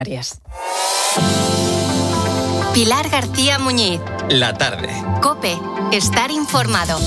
Canarias. Pilar García Muñiz. La tarde. COPE. Estar informado.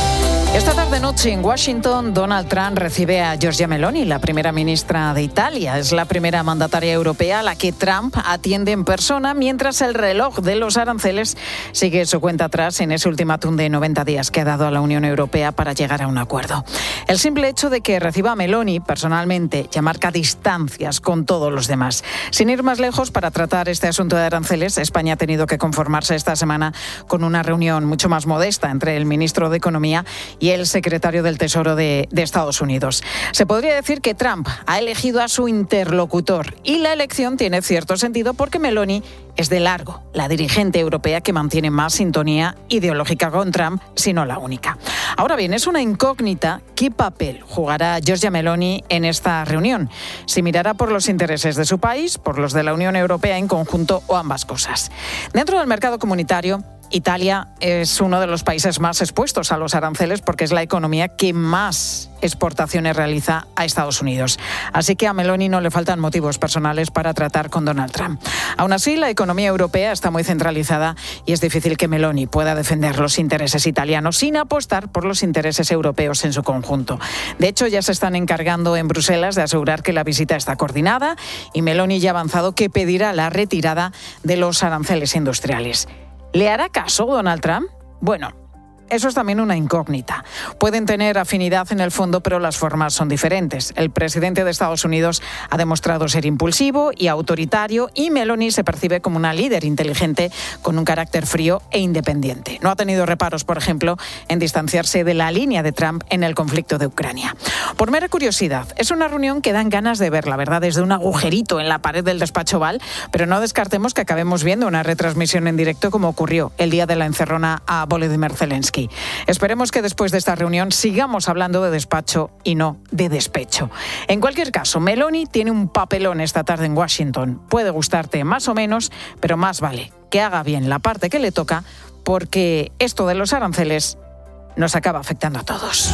Esta tarde-noche en Washington, Donald Trump recibe a Giorgia Meloni, la primera ministra de Italia. Es la primera mandataria europea a la que Trump atiende en persona, mientras el reloj de los aranceles sigue su cuenta atrás en ese ultimátum de 90 días que ha dado a la Unión Europea para llegar a un acuerdo. El simple hecho de que reciba a Meloni personalmente ya marca distancias con todos los demás. Sin ir más lejos, para tratar este asunto de aranceles, España ha tenido que conformarse esta semana con una reunión mucho más modesta entre el ministro de Economía y el secretario del Tesoro de Estados Unidos. Se podría decir que Trump ha elegido a su interlocutor y la elección tiene cierto sentido porque Meloni es de largo la dirigente europea que mantiene más sintonía ideológica con Trump, si no la única. Ahora bien, es una incógnita qué papel jugará Giorgia Meloni en esta reunión. Si mirará por los intereses de su país, por los de la Unión Europea en conjunto o ambas cosas. Dentro del mercado comunitario, Italia es uno de los países más expuestos a los aranceles porque es la economía que más exportaciones realiza a Estados Unidos. Así que a Meloni no le faltan motivos personales para tratar con Donald Trump. Aún así, la economía europea está muy centralizada y es difícil que Meloni pueda defender los intereses italianos sin apostar por los intereses europeos en su conjunto. De hecho, ya se están encargando en Bruselas de asegurar que la visita está coordinada y Meloni ya ha avanzado que pedirá la retirada de los aranceles industriales. ¿Le hará caso Donald Trump? Bueno, eso es también una incógnita. Pueden tener afinidad en el fondo, pero las formas son diferentes. El presidente de Estados Unidos ha demostrado ser impulsivo y autoritario y Meloni se percibe como una líder inteligente con un carácter frío e independiente. No ha tenido reparos, por ejemplo, en distanciarse de la línea de Trump en el conflicto de Ucrania. Por mera curiosidad, es una reunión que dan ganas de ver, la verdad, desde un agujerito en la pared del despacho Oval, pero no descartemos que acabemos viendo una retransmisión en directo como ocurrió el día de la encerrona a Volodymyr Zelensky. Esperemos que después de esta reunión sigamos hablando de despacho y no de despecho. En cualquier caso, Meloni tiene un papelón esta tarde en Washington. Puede gustarte más o menos, pero más vale que haga bien la parte que le toca, porque esto de los aranceles nos acaba afectando a todos.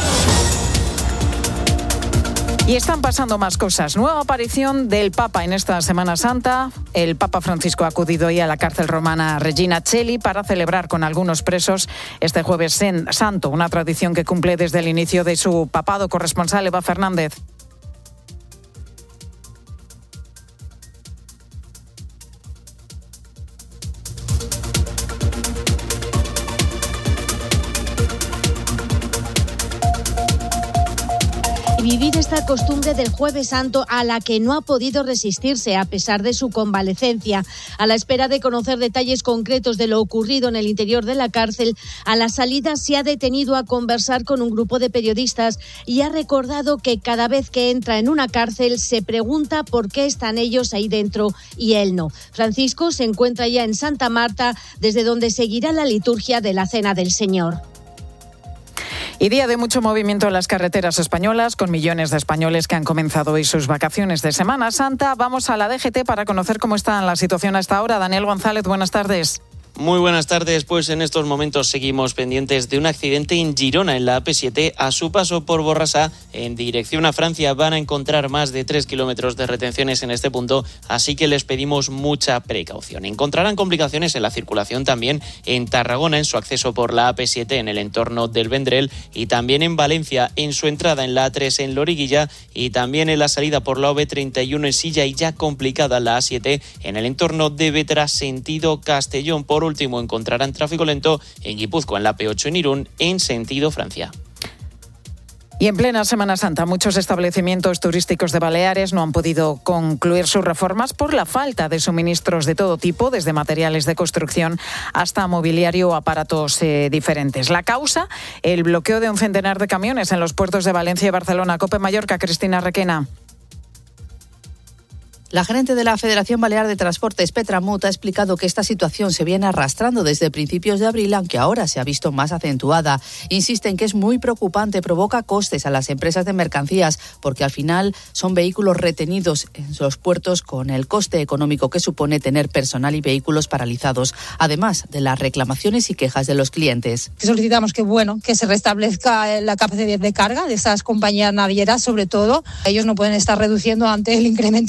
Y están pasando más cosas. Nueva aparición del Papa en esta Semana Santa. El Papa Francisco ha acudido hoy a la cárcel romana Regina Coeli para celebrar con algunos presos este Jueves Santo, una tradición que cumple desde el inicio de su papado. Corresponsal Eva Fernández. Vivir esta costumbre del Jueves Santo a la que no ha podido resistirse a pesar de su convalecencia. A la espera de conocer detalles concretos de lo ocurrido en el interior de la cárcel, a la salida se ha detenido a conversar con un grupo de periodistas y ha recordado que cada vez que entra en una cárcel se pregunta por qué están ellos ahí dentro y él no. Francisco se encuentra ya en Santa Marta, desde donde seguirá la liturgia de la Cena del Señor. Y día de mucho movimiento en las carreteras españolas, con millones de españoles que han comenzado hoy sus vacaciones de Semana Santa. Vamos a la DGT para conocer cómo está la situación a esta hora. Daniel González, buenas tardes. Muy buenas tardes, pues en estos momentos seguimos pendientes de un accidente en Girona, en la AP7, a su paso por Borrassà, en dirección a Francia. Van a encontrar más de 3 kilómetros de retenciones en este punto, así que les pedimos mucha precaución. Encontrarán complicaciones en la circulación también en Tarragona, en su acceso por la AP7, en el entorno del Vendrell, y también en Valencia, en su entrada en la A3 en Loriguilla, y también en la salida por la OV31 en Silla, y ya complicada la A7 en el entorno de Bétera, sentido Castellón. Por último, encontrarán tráfico lento en Guipúzcoa, en la P8 en Irún, en sentido Francia. Y en plena Semana Santa, muchos establecimientos turísticos de Baleares no han podido concluir sus reformas por la falta de suministros de todo tipo, desde materiales de construcción hasta mobiliario o aparatos diferentes. La causa, el bloqueo de un centenar de camiones en los puertos de Valencia y Barcelona. COPE Mallorca, Cristina Requena. La gerente de la Federación Balear de Transportes, Petra Mut, ha explicado que esta situación se viene arrastrando desde principios de abril, aunque ahora se ha visto más acentuada. Insiste en que es muy preocupante, provoca costes a las empresas de mercancías, porque al final son vehículos retenidos en los puertos con el coste económico que supone tener personal y vehículos paralizados, además de las reclamaciones y quejas de los clientes. Solicitamos que se restablezca la capacidad de carga de esas compañías navieras, sobre todo. Ellos no pueden estar reduciendo ante el incremento de demanda.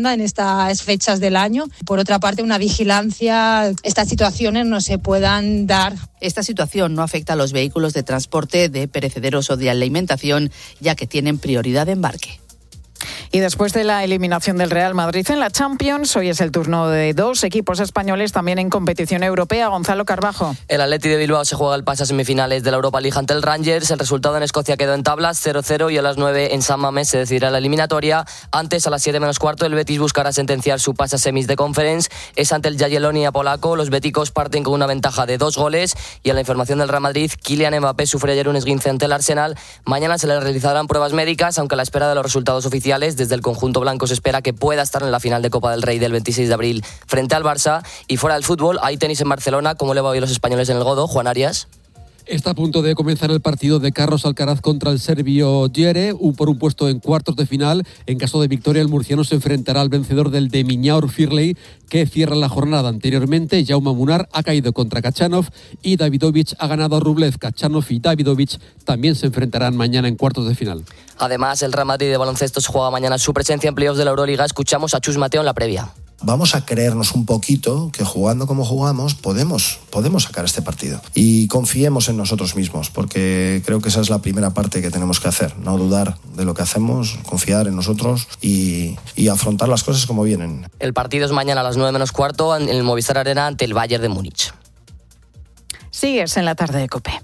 demanda en estas fechas del año. Por otra parte, una vigilancia, estas situaciones no se puedan dar. Esta situación no afecta a los vehículos de transporte de perecederos o de alimentación, ya que tienen prioridad de embarque. Y después de la eliminación del Real Madrid en la Champions, hoy es el turno de dos equipos españoles también en competición europea. Gonzalo Carbajo. El Athletic de Bilbao se juega el pase a semifinales de la Europa League ante el Rangers. El resultado en Escocia quedó en tablas 0-0 y a las 9 en San Mamés se decidirá la eliminatoria. Antes, a las 7 menos cuarto, el Betis buscará sentenciar su pase a semis de Conference. Es ante el Jagiellonia polaco. Los béticos parten con una ventaja de 2 goles. Y en la información del Real Madrid, Kylian Mbappé sufre ayer un esguince ante el Arsenal. Mañana se le realizarán pruebas médicas, aunque a la espera de los resultados oficiales, desde el conjunto blanco se espera que pueda estar en la final de Copa del Rey del 26 de abril frente al Barça. Y fuera del fútbol, hay tenis en Barcelona. ¿Cómo le va hoy a los españoles en el Godó? Juan Arias. Está a punto de comenzar el partido de Carlos Alcaraz contra el serbio Djere, por un puesto en cuartos de final. En caso de victoria, el murciano se enfrentará al vencedor del de Miñaur Firley, que cierra la jornada anteriormente. Jaume Munar ha caído contra Khachanov y Davidovich ha ganado a Rublev. Khachanov y Davidovich también se enfrentarán mañana en cuartos de final. Además, el Real Madrid de baloncesto se juega mañana su presencia en playoffs de la Euroliga. Escuchamos a Chus Mateo en la previa. Vamos a creernos un poquito que jugando como jugamos podemos sacar este partido. Y confiemos en nosotros mismos, porque creo que esa es la primera parte que tenemos que hacer. No dudar de lo que hacemos, confiar en nosotros y afrontar las cosas como vienen. El partido es mañana a las 9 menos cuarto en el Movistar Arena ante el Bayern de Múnich. Sigues en la tarde de COPE.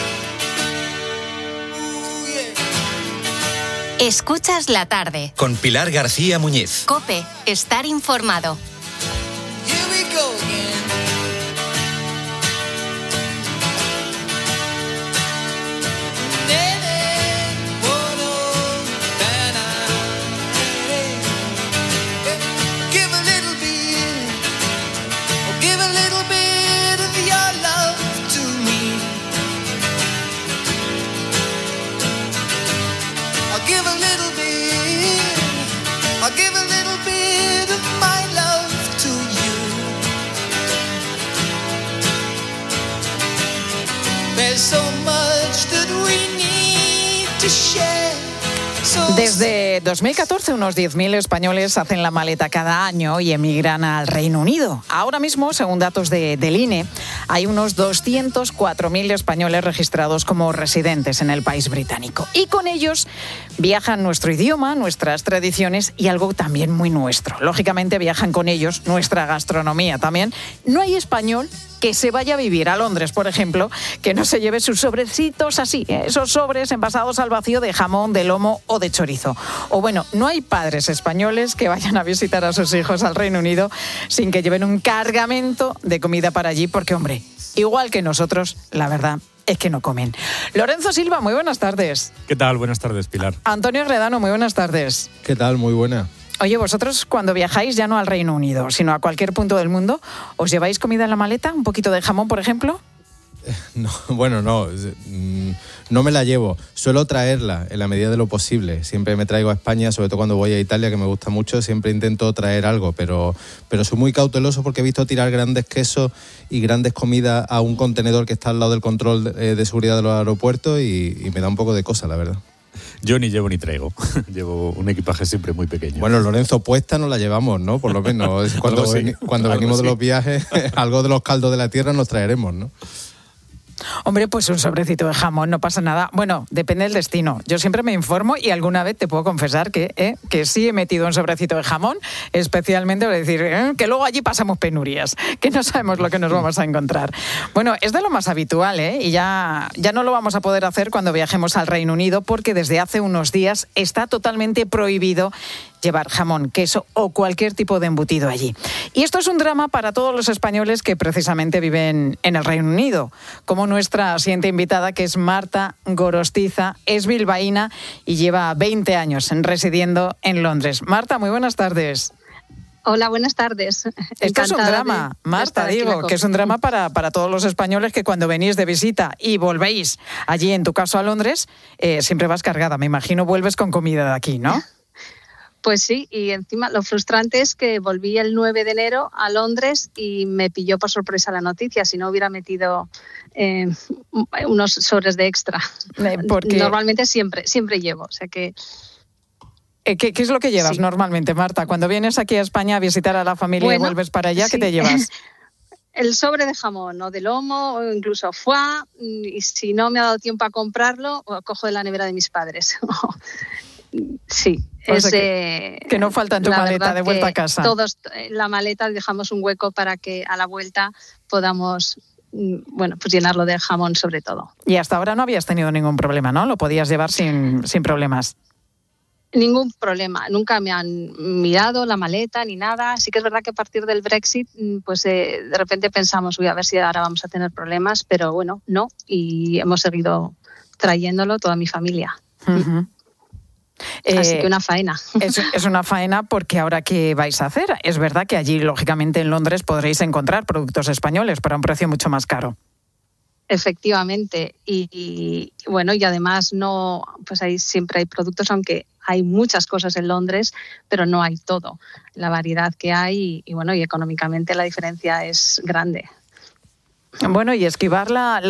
Escuchas la tarde. Con Pilar García Muñiz. COPE, estar informado. Desde 2014, unos 10.000 españoles hacen la maleta cada año y emigran al Reino Unido. Ahora mismo, según datos del INE, hay unos 204.000 españoles registrados como residentes en el país británico. Y con ellos viajan nuestro idioma, nuestras tradiciones y algo también muy nuestro. Lógicamente viajan con ellos nuestra gastronomía también. No hay español que se vaya a vivir a Londres, por ejemplo, que no se lleve sus sobrecitos así, esos sobres envasados al vacío de jamón, de lomo o de chorizo. O bueno, no hay padres españoles que vayan a visitar a sus hijos al Reino Unido sin que lleven un cargamento de comida para allí, porque, hombre, igual que nosotros, la verdad es que no comen. Lorenzo Silva, muy buenas tardes. ¿Qué tal? Buenas tardes, Pilar. Antonio Redano, muy buenas tardes. ¿Qué tal? Muy buena. Oye, vosotros cuando viajáis ya no al Reino Unido, sino a cualquier punto del mundo, ¿os lleváis comida en la maleta? ¿Un poquito de jamón, por ejemplo? No, bueno, no me la llevo. Suelo traerla en la medida de lo posible. Siempre me traigo a España, sobre todo cuando voy a Italia, que me gusta mucho, siempre intento traer algo, pero soy muy cauteloso porque he visto tirar grandes quesos y grandes comidas a un contenedor que está al lado del control de seguridad de los aeropuertos y me da un poco de cosa, la verdad. Yo ni llevo ni traigo. Llevo un equipaje siempre muy pequeño. Bueno, Lorenzo, puesta no la llevamos, ¿no? Por lo menos cuando venimos de los viajes, algo de los caldos de la tierra nos traeremos, ¿no? Hombre, pues un sobrecito de jamón, no pasa nada. Bueno, depende del destino. Yo siempre me informo y alguna vez te puedo confesar que sí he metido un sobrecito de jamón, especialmente para decir que luego allí pasamos penurias, que no sabemos lo que nos vamos a encontrar. Bueno, es de lo más habitual, y ya no lo vamos a poder hacer cuando viajemos al Reino Unido, porque desde hace unos días está totalmente prohibido llevar jamón, queso o cualquier tipo de embutido allí. Y esto es un drama para todos los españoles que precisamente viven en el Reino Unido, como nuestra siguiente invitada, que es Marta Gorostiza, es bilbaína y lleva 20 años residiendo en Londres. Marta, muy buenas tardes. Hola, buenas tardes. Esto es un drama, Marta, digo, que es un drama para todos los españoles que cuando venís de visita y volvéis allí, en tu caso a Londres, siempre vas cargada, me imagino, vuelves con comida de aquí, ¿no? Pues sí, y encima lo frustrante es que volví el 9 de enero a Londres y me pilló por sorpresa la noticia, si no hubiera metido unos sobres de extra. Porque normalmente siempre llevo, o sea que... ¿Qué es lo que llevas normalmente, Marta? Cuando vienes aquí a España a visitar a la familia y vuelves para allá, ¿qué te llevas? El sobre de jamón o de lomo o incluso foie, y si no me ha dado tiempo a comprarlo, cojo de la nevera de mis padres. Sí, o sea que no falta en tu maleta de vuelta a casa. Todos, la maleta dejamos un hueco para que a la vuelta podamos, pues llenarlo de jamón sobre todo. Y hasta ahora no habías tenido ningún problema, ¿no? Lo podías llevar sin problemas. Ningún problema, nunca me han mirado la maleta ni nada. Sí que es verdad que a partir del Brexit, pues de repente pensamos, a ver si ahora vamos a tener problemas, pero bueno, no, y hemos seguido trayéndolo toda mi familia. Uh-huh. Así que una faena. Es una faena porque ahora ¿qué vais a hacer? Es verdad que allí, lógicamente, en Londres podréis encontrar productos españoles pero a un precio mucho más caro. Efectivamente, y bueno, y además pues siempre hay productos, aunque hay muchas cosas en Londres, pero no hay todo, la variedad que hay y bueno, y económicamente la diferencia es grande. Bueno, y esquivar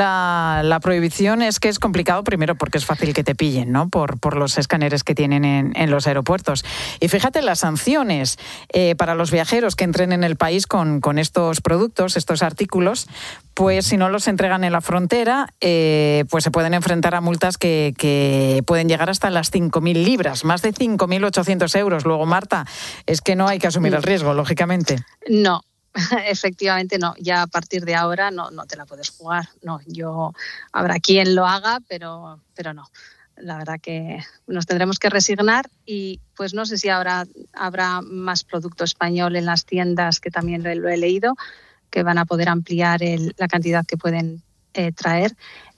la prohibición es que es complicado, primero porque es fácil que te pillen, ¿no? Por los escáneres que tienen en los aeropuertos. Y fíjate las sanciones para los viajeros que entren en el país con estos productos, estos artículos, pues si no los entregan en la frontera, pues se pueden enfrentar a multas que pueden llegar hasta las 5.000 libras, más de 5.800 euros. Luego, Marta, es que no hay que asumir el riesgo, lógicamente. No. Efectivamente no, ya a partir de ahora no te la puedes jugar. No, habrá quien lo haga, pero no. La verdad que nos tendremos que resignar y pues no sé si habrá más producto español en las tiendas, que también lo he leído, que van a poder ampliar la cantidad que pueden traer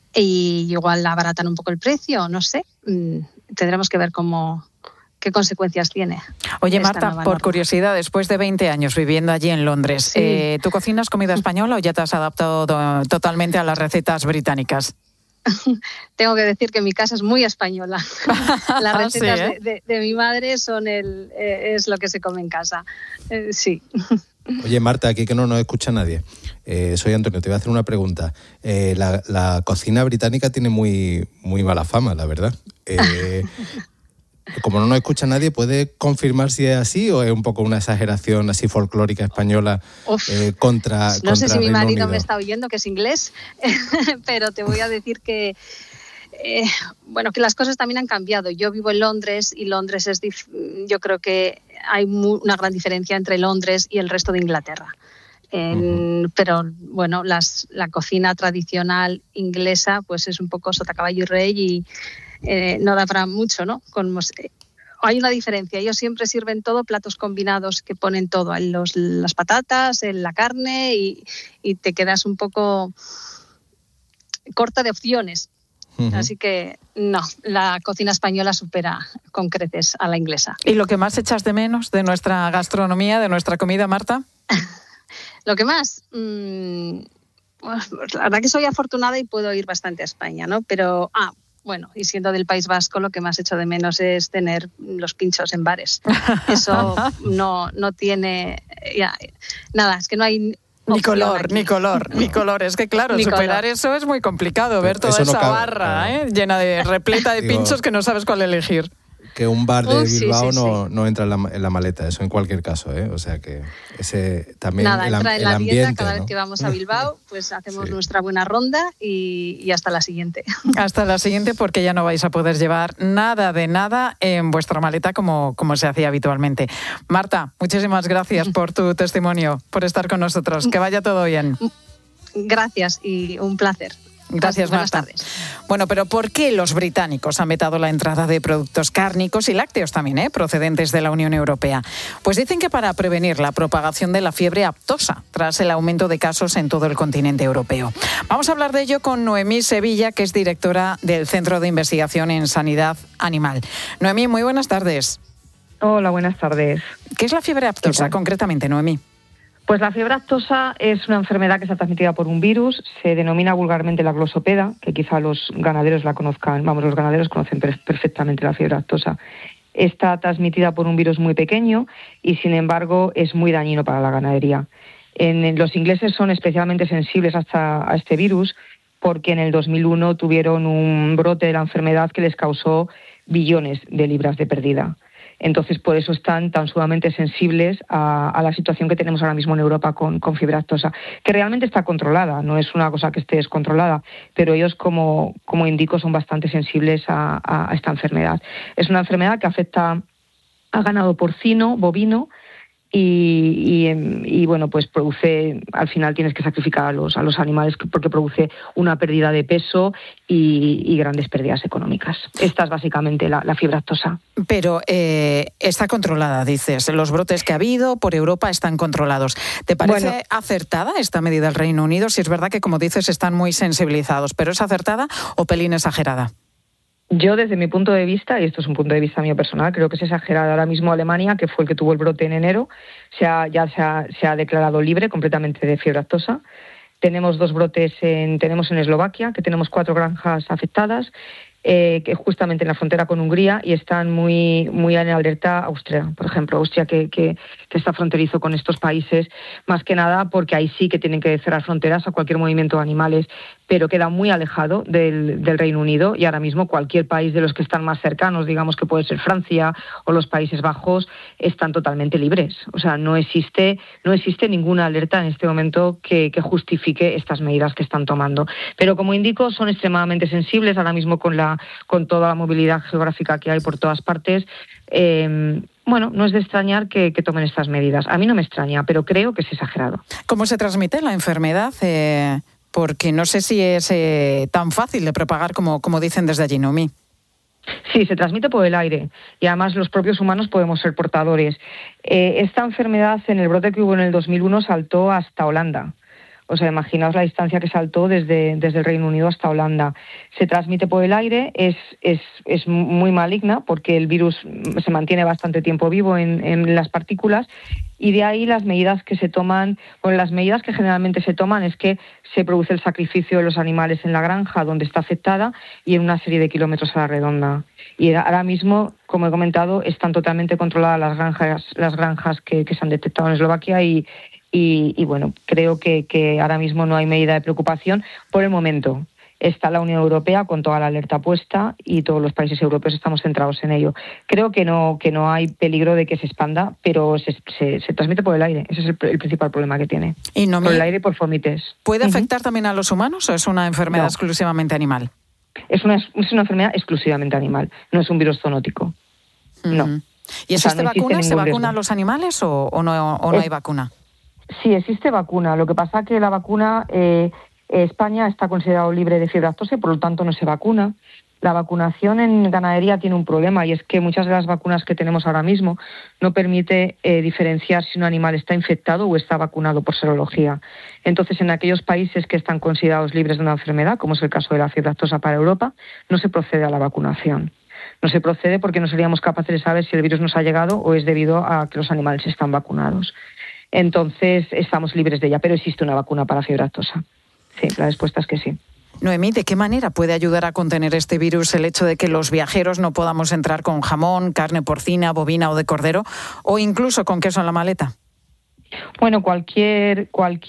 y igual abaratan un poco el precio, no sé. Tendremos que ver qué consecuencias tiene. Oye, Marta, por curiosidad, después de 20 años viviendo allí en Londres, sí. ¿Tú cocinas comida española o ya te has adaptado totalmente a las recetas británicas? Tengo que decir que mi casa es muy española. Las recetas ¿Sí, de mi madre es lo que se come en casa. Sí. Oye, Marta, aquí que no nos escucha nadie. Soy Antonio, te voy a hacer una pregunta. La cocina británica tiene muy, muy mala fama, la verdad. Como no nos escucha nadie, ¿puede confirmar si es así o es un poco una exageración así folclórica española contra No sé si mi marido Unido? Me está oyendo, que es inglés, pero te voy a decir que que las cosas también han cambiado. Yo vivo en Londres y Londres yo creo que hay una gran diferencia entre Londres y el resto de Inglaterra. Pero bueno, la cocina tradicional inglesa pues es un poco sota, caballo y rey y no da para mucho, ¿no? Hay una diferencia. Ellos siempre sirven todo platos combinados que ponen todo, las patatas, la carne y te quedas un poco corta de opciones. Uh-huh. Así que no, la cocina española supera con creces a la inglesa. ¿Y lo que más echas de menos de nuestra gastronomía, de nuestra comida, Marta? Lo que más, pues, la verdad que soy afortunada y puedo ir bastante a España, ¿no? Pero, bueno, y siendo del País Vasco, lo que más echo de menos es tener los pinchos en bares. Eso no tiene, nada, es que no hay... Ni color. Es que claro, superar eso es muy complicado, ver toda esa barra llena de repleta de pinchos que no sabes cuál elegir. Que un bar de Bilbao no entra en la maleta, eso en cualquier caso, O sea que ese también entra en la ambiente, dieta cada ¿no? vez que vamos a Bilbao, pues hacemos nuestra buena ronda y hasta la siguiente. Hasta la siguiente, porque ya no vais a poder llevar nada de nada en vuestra maleta como se hacía habitualmente. Marta, muchísimas gracias por tu testimonio, por estar con nosotros. Que vaya todo bien. Gracias y un placer. Gracias, Marta. Buenas tardes. Bueno, pero ¿por qué los británicos han vetado la entrada de productos cárnicos y lácteos también, procedentes de la Unión Europea? Pues dicen que para prevenir la propagación de la fiebre aftosa, tras el aumento de casos en todo el continente europeo. Vamos a hablar de ello con Noemí Sevilla, que es directora del Centro de Investigación en Sanidad Animal. Noemí, muy buenas tardes. Hola, buenas tardes. ¿Qué es la fiebre aftosa concretamente, Noemí? Pues la fiebre aftosa es una enfermedad que está transmitida por un virus, se denomina vulgarmente la glosopeda, que quizá los ganaderos la conozcan, los ganaderos conocen perfectamente la fiebre aftosa. Está transmitida por un virus muy pequeño y, sin embargo, es muy dañino para la ganadería. Los ingleses son especialmente sensibles a este virus porque en el 2001 tuvieron un brote de la enfermedad que les causó billones de libras de pérdida. Entonces, por eso están tan sumamente sensibles a la situación que tenemos ahora mismo en Europa con fiebre aftosa, que realmente está controlada, no es una cosa que esté descontrolada, pero ellos, como indico, son bastante sensibles a esta enfermedad. Es una enfermedad que afecta a ganado porcino, bovino, y bueno, pues produce, al final tienes que sacrificar a los animales porque produce una pérdida de peso y grandes pérdidas económicas. Esta es básicamente la fiebre aftosa. Pero está controlada, dices. Los brotes que ha habido por Europa están controlados. ¿Te parece acertada esta medida del Reino Unido? Si es verdad que, como dices, están muy sensibilizados, ¿pero es acertada o pelín exagerada? Yo, desde mi punto de vista, y esto es un punto de vista mío personal, creo que es exagerado. Ahora mismo Alemania, que fue el que tuvo el brote en enero, se ha declarado libre completamente de fiebre aftosa. Tenemos 2 brotes tenemos en Eslovaquia, que tenemos 4 granjas afectadas, que justamente en la frontera con Hungría, y están muy en alerta Austria, por ejemplo, Austria que está fronterizo con estos países, más que nada porque ahí sí que tienen que cerrar fronteras a cualquier movimiento de animales, pero queda muy alejado del Reino Unido, y ahora mismo cualquier país de los que están más cercanos, digamos que puede ser Francia o los Países Bajos, están totalmente libres. O sea, no existe ninguna alerta en este momento que justifique estas medidas que están tomando. Pero, como indico, son extremadamente sensibles ahora mismo con toda la movilidad geográfica que hay por todas partes. Bueno, no es de extrañar que tomen estas medidas. A mí no me extraña, pero creo que es exagerado. ¿Cómo se transmite la enfermedad? Porque no sé si es tan fácil de propagar como dicen desde allí, Noemí. Sí, se transmite por el aire, y además los propios humanos podemos ser portadores. Esta enfermedad, en el brote que hubo en el 2001, saltó hasta Holanda. O sea, imaginaos la distancia que saltó desde el Reino Unido hasta Holanda. Se transmite por el aire, es muy maligna porque el virus se mantiene bastante tiempo vivo en las partículas, y de ahí las medidas que se toman. Bueno, las medidas que generalmente se toman es que se produce el sacrificio de los animales en la granja donde está afectada y en una serie de kilómetros a la redonda. Y ahora mismo, como he comentado, están totalmente controladas las granjas que se han detectado en Eslovaquia, y bueno, creo que ahora mismo no hay medida de preocupación por el momento. Está la Unión Europea con toda la alerta puesta y todos los países europeos estamos centrados en ello. Creo que no hay peligro de que se expanda, pero se transmite por el aire. Ese es el principal problema que tiene. ¿Y no por el aire y por fomites. ¿Puede afectar también a los humanos o es una enfermedad exclusivamente animal? Es una enfermedad exclusivamente animal, no es un virus zoonótico. No. ¿Y existe vacuna? ¿Se vacuna a los animales o no hay vacuna? Sí, existe vacuna. Lo que pasa es que la vacuna... España está considerado libre de fiebre aftosa y por lo tanto no se vacuna. La vacunación en ganadería tiene un problema, y es que muchas de las vacunas que tenemos ahora mismo no permite diferenciar si un animal está infectado o está vacunado por serología. Entonces, en aquellos países que están considerados libres de una enfermedad, como es el caso de la fiebre aftosa para Europa, no se procede a la vacunación. No se procede porque no seríamos capaces de saber si el virus nos ha llegado o es debido a que los animales están vacunados. Entonces, estamos libres de ella, pero existe una vacuna para fiebre aftosa. Sí, la respuesta es que sí. Noemí, ¿de qué manera puede ayudar a contener este virus el hecho de que los viajeros no podamos entrar con jamón, carne porcina, bovina o de cordero, o incluso con queso en la maleta? Bueno, cualquier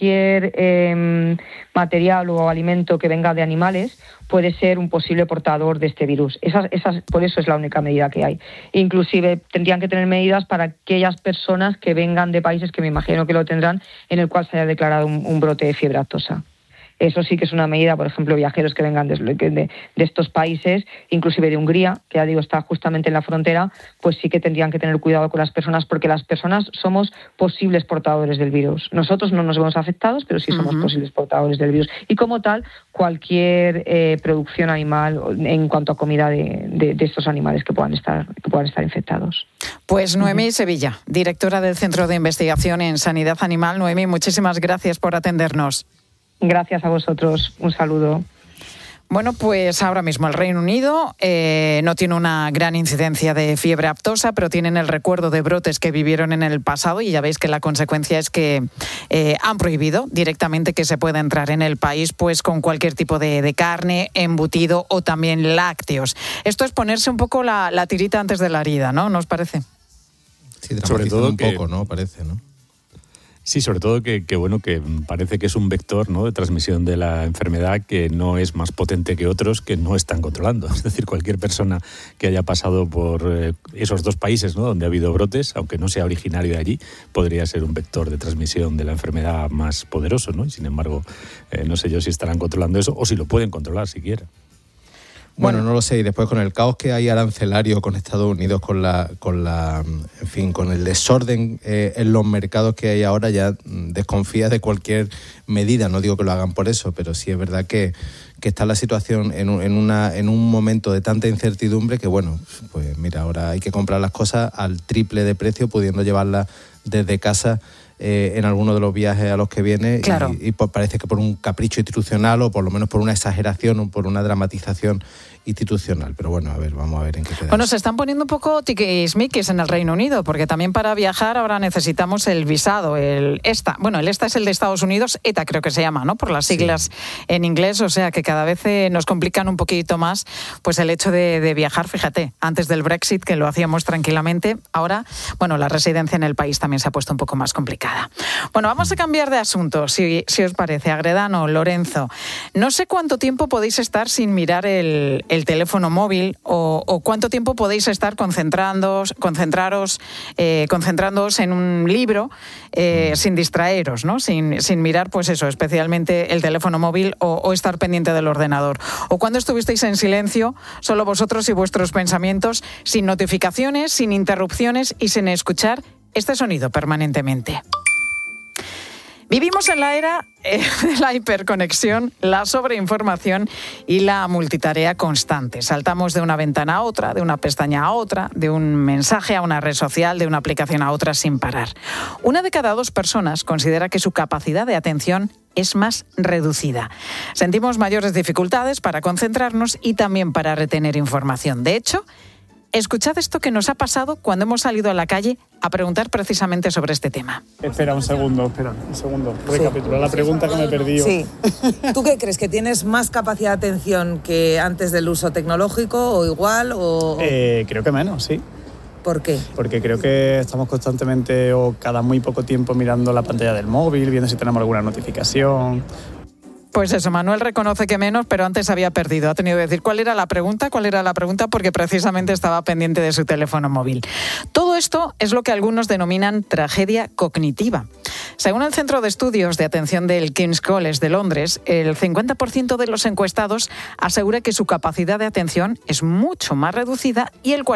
material o alimento que venga de animales puede ser un posible portador de este virus. Por eso es la única medida que hay. Inclusive tendrían que tener medidas para aquellas personas que vengan de países que me imagino que lo tendrán, en el cual se haya declarado un brote de fiebre aftosa. Eso sí que es una medida, por ejemplo, viajeros que vengan de estos países, inclusive de Hungría, que ya digo está justamente en la frontera, pues sí que tendrían que tener cuidado con las personas, porque las personas somos posibles portadores del virus. Nosotros no nos vemos afectados, pero sí somos posibles portadores del virus. Y como tal, cualquier producción animal en cuanto a comida de estos animales que puedan estar infectados. Pues Noemí Sevilla, directora del Centro de Investigación en Sanidad Animal. Noemí, muchísimas gracias por atendernos. Gracias a vosotros. Un saludo. Bueno, pues ahora mismo el Reino Unido no tiene una gran incidencia de fiebre aftosa, pero tienen el recuerdo de brotes que vivieron en el pasado, y ya veis que la consecuencia es que han prohibido directamente que se pueda entrar en el país pues con cualquier tipo de carne, embutido o también lácteos. Esto es ponerse un poco la tirita antes de la herida, ¿no? ¿No os parece? Sí, sobre todo un poco, ¿no? Parece, ¿no? Sí, sobre todo que parece que es un vector, ¿no?, de transmisión de la enfermedad que no es más potente que otros que no están controlando. Es decir, cualquier persona que haya pasado por esos dos países, ¿no?, donde ha habido brotes, aunque no sea originario de allí, podría ser un vector de transmisión de la enfermedad más poderoso, ¿no? Y sin embargo, no sé yo si estarán controlando eso o si lo pueden controlar siquiera. Bueno, no lo sé. Y después con el caos que hay arancelario con Estados Unidos, con el desorden en los mercados que hay ahora, ya desconfía de cualquier medida. No digo que lo hagan por eso, pero sí es verdad que está la situación en un momento de tanta incertidumbre que, bueno, pues mira, ahora hay que comprar las cosas al triple de precio, pudiendo llevarlas desde casa en alguno de los viajes a los que viene. Claro. Y parece que por un capricho institucional o por lo menos por una exageración o por una dramatización institucional. Pero bueno, vamos a ver en qué queda. Bueno, se están poniendo un poco tiquismiquis en el Reino Unido, porque también para viajar ahora necesitamos el visado, el ESTA. Bueno, el ESTA es el de Estados Unidos, ETA creo que se llama, ¿no?, por las siglas en inglés, o sea que cada vez nos complican un poquito más pues el hecho de viajar. Fíjate, antes del Brexit, que lo hacíamos tranquilamente, ahora, bueno, la residencia en el país también se ha puesto un poco más complicada. Bueno, vamos a cambiar de asunto, si os parece. Agredano, Lorenzo, no sé cuánto tiempo podéis estar sin mirar el teléfono móvil o cuánto tiempo podéis estar concentrándoos en un libro sin distraeros, ¿no? Sin mirar, pues eso, especialmente el teléfono móvil o estar pendiente del ordenador. O cuando estuvisteis en silencio, solo vosotros y vuestros pensamientos, sin notificaciones, sin interrupciones y sin escuchar este sonido permanentemente. Vivimos en la era de la hiperconexión, la sobreinformación y la multitarea constante. Saltamos de una ventana a otra, de una pestaña a otra, de un mensaje a una red social, de una aplicación a otra sin parar. 1 de cada 2 personas considera que su capacidad de atención es más reducida. Sentimos mayores dificultades para concentrarnos y también para retener información. De hecho, escuchad esto que nos ha pasado cuando hemos salido a la calle a preguntar precisamente sobre este tema. Espera un segundo. Recapitular la pregunta que me he perdido. Sí. ¿Tú qué crees? ¿Que tienes más capacidad de atención que antes del uso tecnológico o igual? Creo que menos, sí. ¿Por qué? Porque creo que estamos constantemente o cada muy poco tiempo mirando la pantalla del móvil, viendo si tenemos alguna notificación. Pues eso, Manuel reconoce que menos, pero antes había perdido. Ha tenido que decir cuál era la pregunta, porque precisamente estaba pendiente de su teléfono móvil. Todo esto es lo que algunos denominan tragedia cognitiva. Según el Centro de Estudios de Atención del King's College de Londres, el 50% de los encuestados asegura que su capacidad de atención es mucho más reducida y el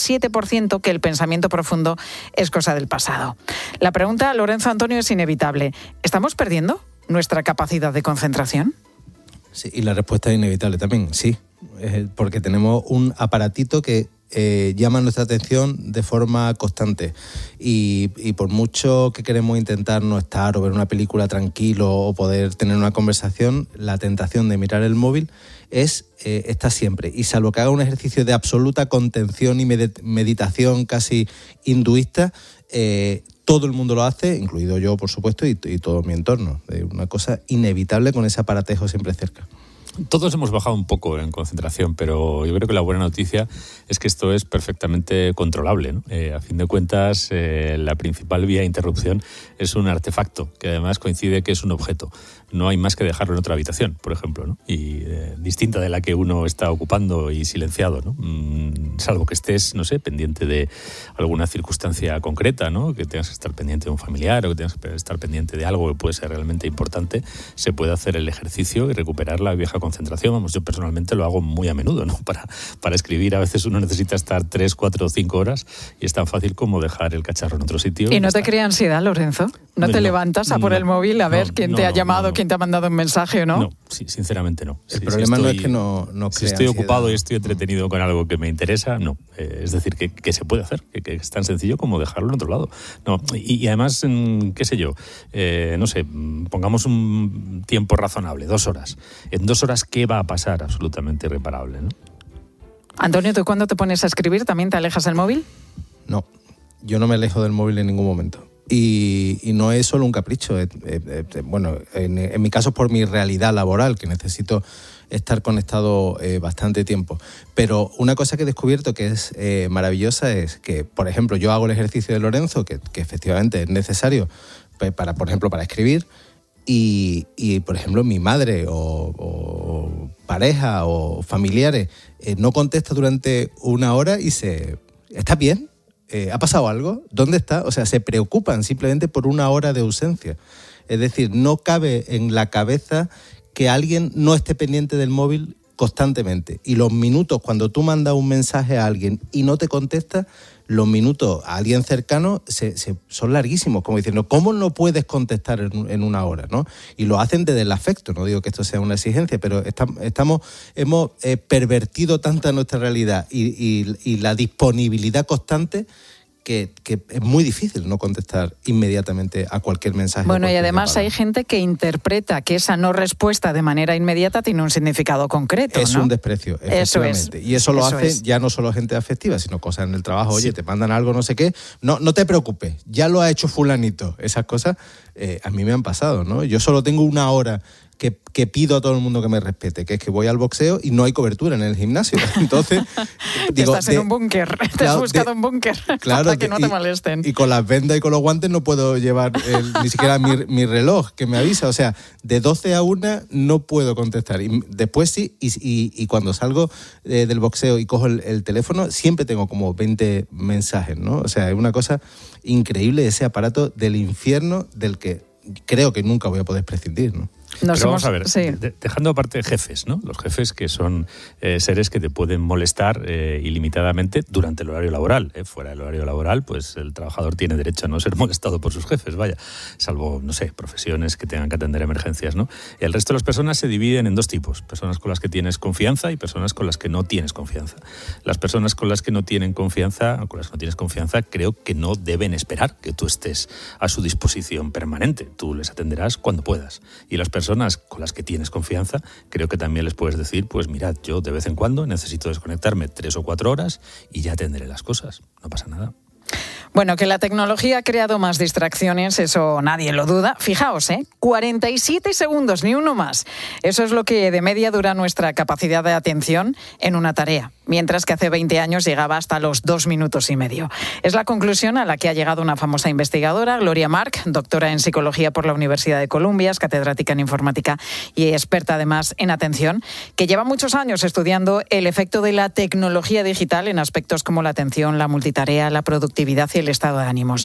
47% que el pensamiento profundo es cosa del pasado. La pregunta, Lorenzo Antonio, es inevitable. ¿Estamos perdiendo nuestra capacidad de concentración? Sí, y la respuesta es inevitable también, sí. Porque tenemos un aparatito que llama nuestra atención de forma constante. Y por mucho que queremos intentar no estar o ver una película tranquilo o poder tener una conversación, la tentación de mirar el móvil está siempre. Y salvo que haga un ejercicio de absoluta contención y meditación casi hinduista, todo el mundo lo hace, incluido yo, por supuesto, y todo mi entorno. Es una cosa inevitable con ese aparatejo siempre cerca. Todos hemos bajado un poco en concentración, pero yo creo que la buena noticia es que esto es perfectamente controlable, ¿no? A fin de cuentas, la principal vía de interrupción es un artefacto, que además coincide que es un objeto. No hay más que dejarlo en otra habitación, por ejemplo, ¿no? Y distinta de la que uno está ocupando y silenciado, ¿no? Salvo que estés, no sé, pendiente de alguna circunstancia concreta, ¿no? Que tengas que estar pendiente de un familiar o que tengas que estar pendiente de algo que puede ser realmente importante, se puede hacer el ejercicio y recuperar la vieja concentración. Vamos, yo personalmente lo hago muy a menudo, ¿no? Para escribir a veces uno necesita estar 3, 4 o 5 horas y es tan fácil como dejar el cacharro en otro sitio. ¿Y no te crea ansiedad, Lorenzo? ¿No te levantas a por el móvil a ver quién te ha llamado, quién te ha mandado un mensaje o no? No, sí, sinceramente no. El problema no es que no si estoy ansiedad, ocupado y estoy entretenido con algo que me interesa, no. Es decir, que se puede hacer, que es tan sencillo como dejarlo en otro lado. No, y además, qué sé yo, no sé, pongamos un tiempo razonable, 2 horas. En 2 horas, ¿qué va a pasar? Absolutamente irreparable, ¿no? Antonio, ¿tú cuando te pones a escribir también te alejas del móvil? No, yo no me alejo del móvil en ningún momento. Y no es solo un capricho. Bueno, en mi caso es por mi realidad laboral, que necesito estar conectado bastante tiempo. Pero una cosa que he descubierto que es maravillosa es que, por ejemplo, yo hago el ejercicio de Lorenzo, que efectivamente es necesario para, por ejemplo, para escribir. Y por ejemplo, mi madre o pareja o familiares no contesta durante una hora y ¿estás bien? ¿Ha pasado algo? ¿Dónde está? O sea, se preocupan simplemente por una hora de ausencia. Es decir, no cabe en la cabeza que alguien no esté pendiente del móvil constantemente. Y los minutos, cuando tú mandas un mensaje a alguien y no te contesta, los minutos a alguien cercano son larguísimos, como diciendo, ¿cómo no puedes contestar en una hora? ¿No? Y lo hacen desde el afecto, no digo que esto sea una exigencia, pero hemos pervertido tanta nuestra realidad y la disponibilidad constante que es muy difícil no contestar inmediatamente a cualquier mensaje. Bueno, y además hay gente que interpreta que esa no respuesta de manera inmediata tiene un significado concreto, Es ¿no? un desprecio, efectivamente. Y eso lo hace ya no solo gente afectiva, sino cosas en el trabajo. Oye, te mandan algo, no sé qué. No te preocupes, ya lo ha hecho fulanito. Esas cosas a mí me han pasado, ¿no? Yo solo tengo una hora que pido a todo el mundo que me respete, que es que voy al boxeo y no hay cobertura en el gimnasio. Entonces, digo, estás en un búnker, te has buscado un búnker para que no te molesten. Y con las vendas y con los guantes no puedo llevar ni siquiera mi reloj que me avisa. O sea, de 12 a 1 no puedo contestar. Y después sí, y cuando salgo del boxeo y cojo el teléfono, siempre tengo como 20 mensajes, ¿no? O sea, es una cosa increíble ese aparato del infierno del que creo que nunca voy a poder prescindir, ¿no? Pero vamos a ver, dejando aparte jefes, ¿no? Los jefes que son seres que te pueden molestar ilimitadamente durante el horario laboral. Fuera del horario laboral, pues el trabajador tiene derecho a no ser molestado por sus jefes, vaya, salvo, no sé, profesiones que tengan que atender emergencias, ¿no? El resto de las personas se dividen en dos tipos: personas con las que tienes confianza y personas con las que no tienes confianza. Las personas con las que no tienes confianza, creo que no deben esperar que tú estés a su disposición permanente. Tú les atenderás cuando puedas. Y las personas con las que tienes confianza, creo que también les puedes decir, pues mirad, yo de vez en cuando necesito desconectarme 3 o 4 horas y ya atenderé las cosas. No pasa nada. Bueno, que la tecnología ha creado más distracciones, eso nadie lo duda. Fijaos, 47 segundos, ni uno más. Eso es lo que de media dura nuestra capacidad de atención en una tarea, mientras que hace 20 años llegaba hasta los 2 minutos y medio. Es la conclusión a la que ha llegado una famosa investigadora, Gloria Mark, doctora en psicología por la Universidad de Columbia, es catedrática en informática y experta además en atención, que lleva muchos años estudiando el efecto de la tecnología digital en aspectos como la atención, la multitarea, la productividad y el estado de ánimos.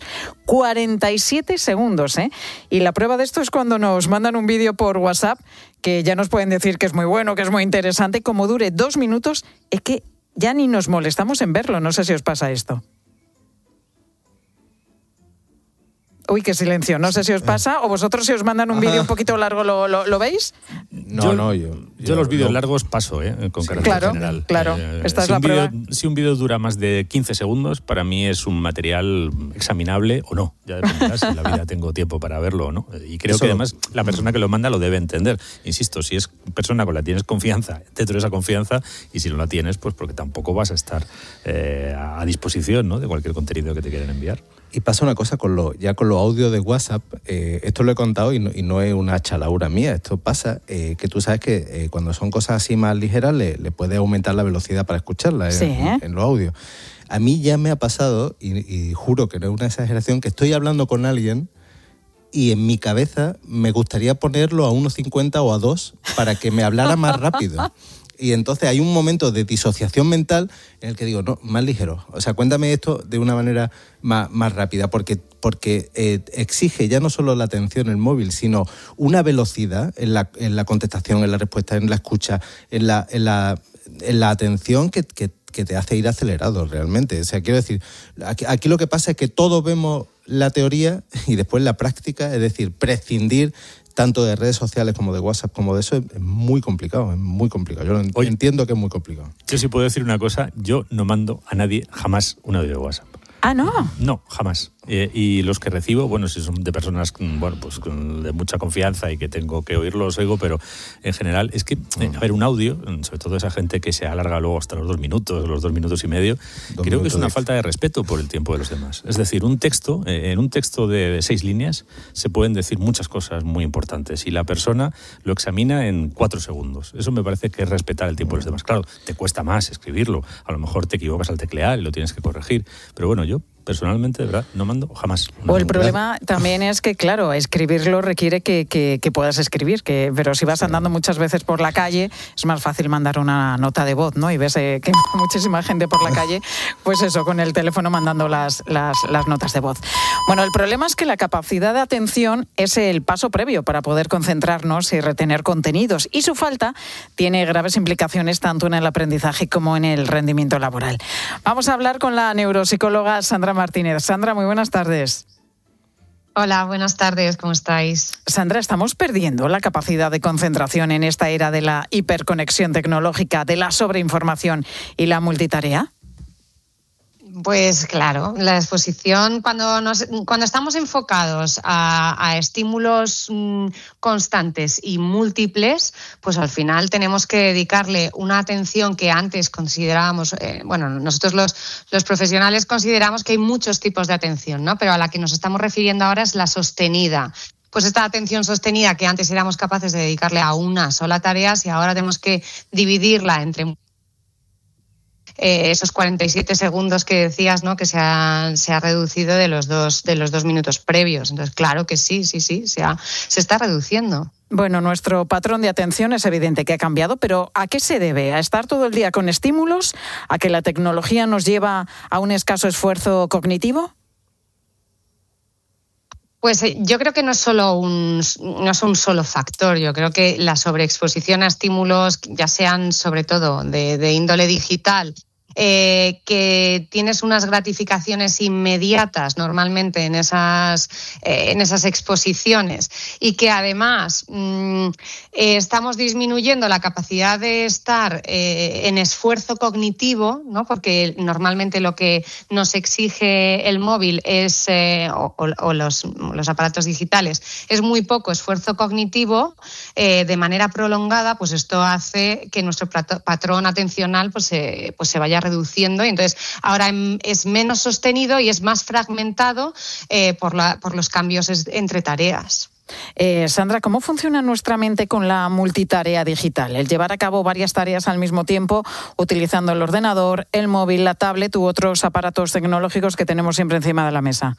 47 segundos, Y la prueba de esto es cuando nos mandan un vídeo por WhatsApp, que ya nos pueden decir que es muy bueno, que es muy interesante. Como dure 2 minutos, es que ya ni nos molestamos en verlo. No sé si os pasa esto. Uy, qué silencio. No sé si os pasa, o vosotros si os mandan un vídeo un poquito largo, ¿lo veis? Yo los vídeos largos paso, con carácter general. Claro, esta es la prueba. Si un vídeo dura más de 15 segundos, para mí es un material examinable o no. Ya dependerá si en la vida tengo tiempo para verlo o no. Y creo que además la persona que lo manda lo debe entender. Insisto, si es persona con la que tienes confianza, dentro de esa confianza, y si no la tienes, pues porque tampoco vas a estar a disposición, ¿no?, de cualquier contenido que te quieran enviar. Y pasa una cosa con los audios de WhatsApp, esto lo he contado y no es una chalaura mía, esto pasa, que tú sabes que cuando son cosas así más ligeras le puedes aumentar la velocidad para escucharlas en los audios. A mí ya me ha pasado, y juro que no es una exageración, que estoy hablando con alguien y en mi cabeza me gustaría ponerlo a 1.50 o a 2 para que me hablara más rápido. Y entonces hay un momento de disociación mental en el que digo, no, más ligero. O sea, cuéntame esto de una manera más rápida, porque exige ya no solo la atención el móvil, sino una velocidad en la contestación, en la respuesta, en la escucha, en la atención que te hace ir acelerado realmente. O sea, quiero decir, aquí lo que pasa es que todos vemos la teoría y después la práctica, es decir, prescindir tanto de redes sociales como de WhatsApp como de eso es muy complicado, Yo entiendo que es muy complicado. Yo sí puedo decir una cosa, yo no mando a nadie jamás un audio de WhatsApp. Ah, ¿no? No, jamás. Y los que recibo, bueno, si son de personas, bueno, pues de mucha confianza y que tengo que oírlos, oigo, pero en general es que, a ver, un audio, sobre todo esa gente que se alarga luego hasta los 2 minutos, los 2 minutos y medio, creo que es una falta de respeto por el tiempo de los demás. Es decir, en un texto de 6 líneas se pueden decir muchas cosas muy importantes y la persona lo examina en 4 segundos. Eso me parece que es respetar el tiempo de los demás. Claro, te cuesta más escribirlo, a lo mejor te equivocas al teclear y lo tienes que corregir, pero bueno, yo personalmente, de verdad, no mando jamás. O el problema también es que, claro, escribirlo requiere que puedas escribir, pero si vas andando muchas veces por la calle, es más fácil mandar una nota de voz, ¿no? Y ves que muchísima gente por la calle, pues eso, con el teléfono mandando las notas de voz. Bueno, el problema es que la capacidad de atención es el paso previo para poder concentrarnos y retener contenidos, y su falta tiene graves implicaciones tanto en el aprendizaje como en el rendimiento laboral. Vamos a hablar con la neuropsicóloga Sandra Martínez. Sandra, muy buenas tardes. Hola, buenas tardes, ¿cómo estáis? Sandra, ¿estamos perdiendo la capacidad de concentración en esta era de la hiperconexión tecnológica, de la sobreinformación y la multitarea? Pues claro, la exposición, cuando estamos enfocados a estímulos constantes y múltiples, pues al final tenemos que dedicarle una atención que antes considerábamos, nosotros los profesionales consideramos que hay muchos tipos de atención, ¿no? Pero a la que nos estamos refiriendo ahora es la sostenida. Pues esta atención sostenida que antes éramos capaces de dedicarle a una sola tarea, y ahora tenemos que dividirla entre esos 47 segundos que decías, ¿no? Que se ha reducido de los dos minutos previos. Entonces, claro que sí, se está reduciendo. Bueno, nuestro patrón de atención es evidente que ha cambiado, pero ¿a qué se debe? ¿A estar todo el día con estímulos? ¿A que la tecnología nos lleva a un escaso esfuerzo cognitivo? Pues yo creo que no es un solo factor. Yo creo que la sobreexposición a estímulos, ya sean sobre todo de índole digital, que tienes unas gratificaciones inmediatas normalmente en esas exposiciones, y que además estamos disminuyendo la capacidad de estar en esfuerzo cognitivo, ¿no? Porque normalmente lo que nos exige el móvil es o los aparatos digitales es muy poco esfuerzo cognitivo de manera prolongada. Pues esto hace que nuestro patrón atencional pues se vaya reduciendo, y entonces ahora es menos sostenido y es más fragmentado por los cambios entre tareas. Sandra, ¿cómo funciona nuestra mente con la multitarea digital? El llevar a cabo varias tareas al mismo tiempo, utilizando el ordenador, el móvil, la tablet u otros aparatos tecnológicos que tenemos siempre encima de la mesa.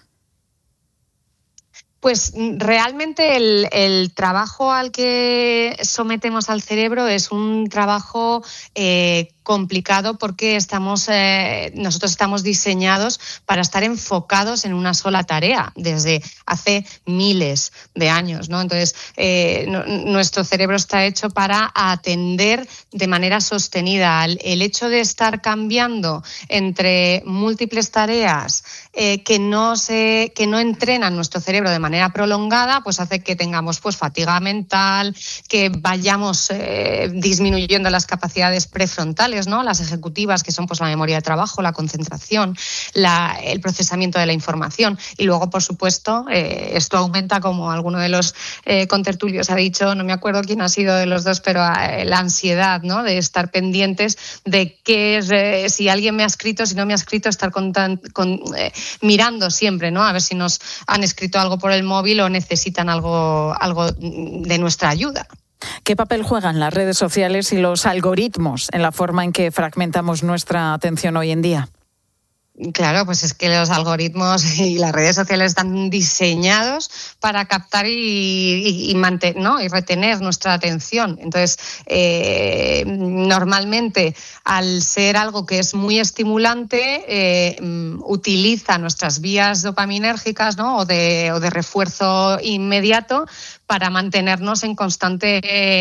Pues realmente el trabajo al que sometemos al cerebro es un trabajo complicado, porque nosotros estamos diseñados para estar enfocados en una sola tarea desde hace miles de años, ¿no? Entonces, nuestro cerebro está hecho para atender de manera sostenida. El hecho de estar cambiando entre múltiples tareas que no entrenan nuestro cerebro de manera prolongada, pues hace que tengamos pues fatiga mental, que vayamos disminuyendo las capacidades prefrontales, ¿no? Las ejecutivas, que son pues la memoria de trabajo, la concentración, el procesamiento de la información, y luego, por supuesto, esto aumenta, como alguno de los contertulios ha dicho, no me acuerdo quién ha sido de los dos, pero la ansiedad, ¿no? De estar pendientes de si alguien me ha escrito, si no me ha escrito, estar mirando siempre, ¿no? A ver si nos han escrito algo por el móvil o necesitan algo de nuestra ayuda. ¿Qué papel juegan las redes sociales y los algoritmos en la forma en que fragmentamos nuestra atención hoy en día? Claro, pues es que los algoritmos y las redes sociales están diseñados para captar y mantener, ¿no? Y retener nuestra atención. Entonces, normalmente, al ser algo que es muy estimulante, utiliza nuestras vías dopaminérgicas, ¿no? o de refuerzo inmediato, para mantenernos en constante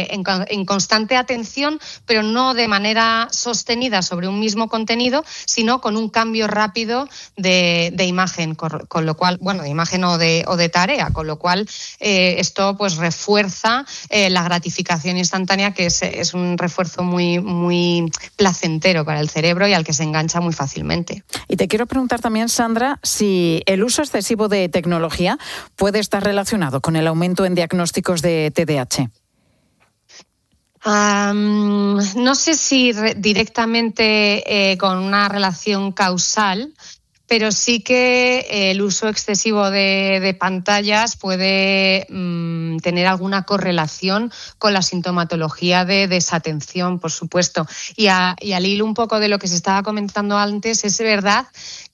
atención, pero no de manera sostenida sobre un mismo contenido, sino con un cambio rápido de imagen, con lo cual, de imagen o de tarea, con lo cual esto pues refuerza la gratificación instantánea, que es un refuerzo muy, muy placentero para el cerebro y al que se engancha muy fácilmente. Y te quiero preguntar también, Sandra, si el uso excesivo de tecnología puede estar relacionado con el aumento en diagnósticos de TDAH. No sé si directamente con una relación causal, pero sí que el uso excesivo de pantallas puede tener alguna correlación con la sintomatología de desatención, por supuesto. Y al hilo un poco de lo que se estaba comentando antes, es verdad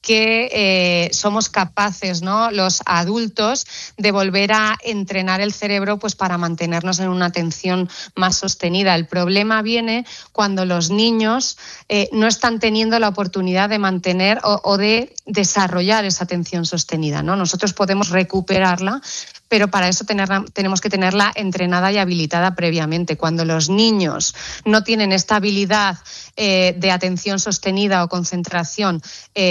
que somos capaces, ¿no?, los adultos, de volver a entrenar el cerebro pues para mantenernos en una atención más sostenida. El problema viene cuando los niños no están teniendo la oportunidad de mantener o de desarrollar esa atención sostenida, ¿no? Nosotros podemos recuperarla, pero para eso tenemos que tenerla entrenada y habilitada previamente. Cuando los niños no tienen esta habilidad de atención sostenida o concentración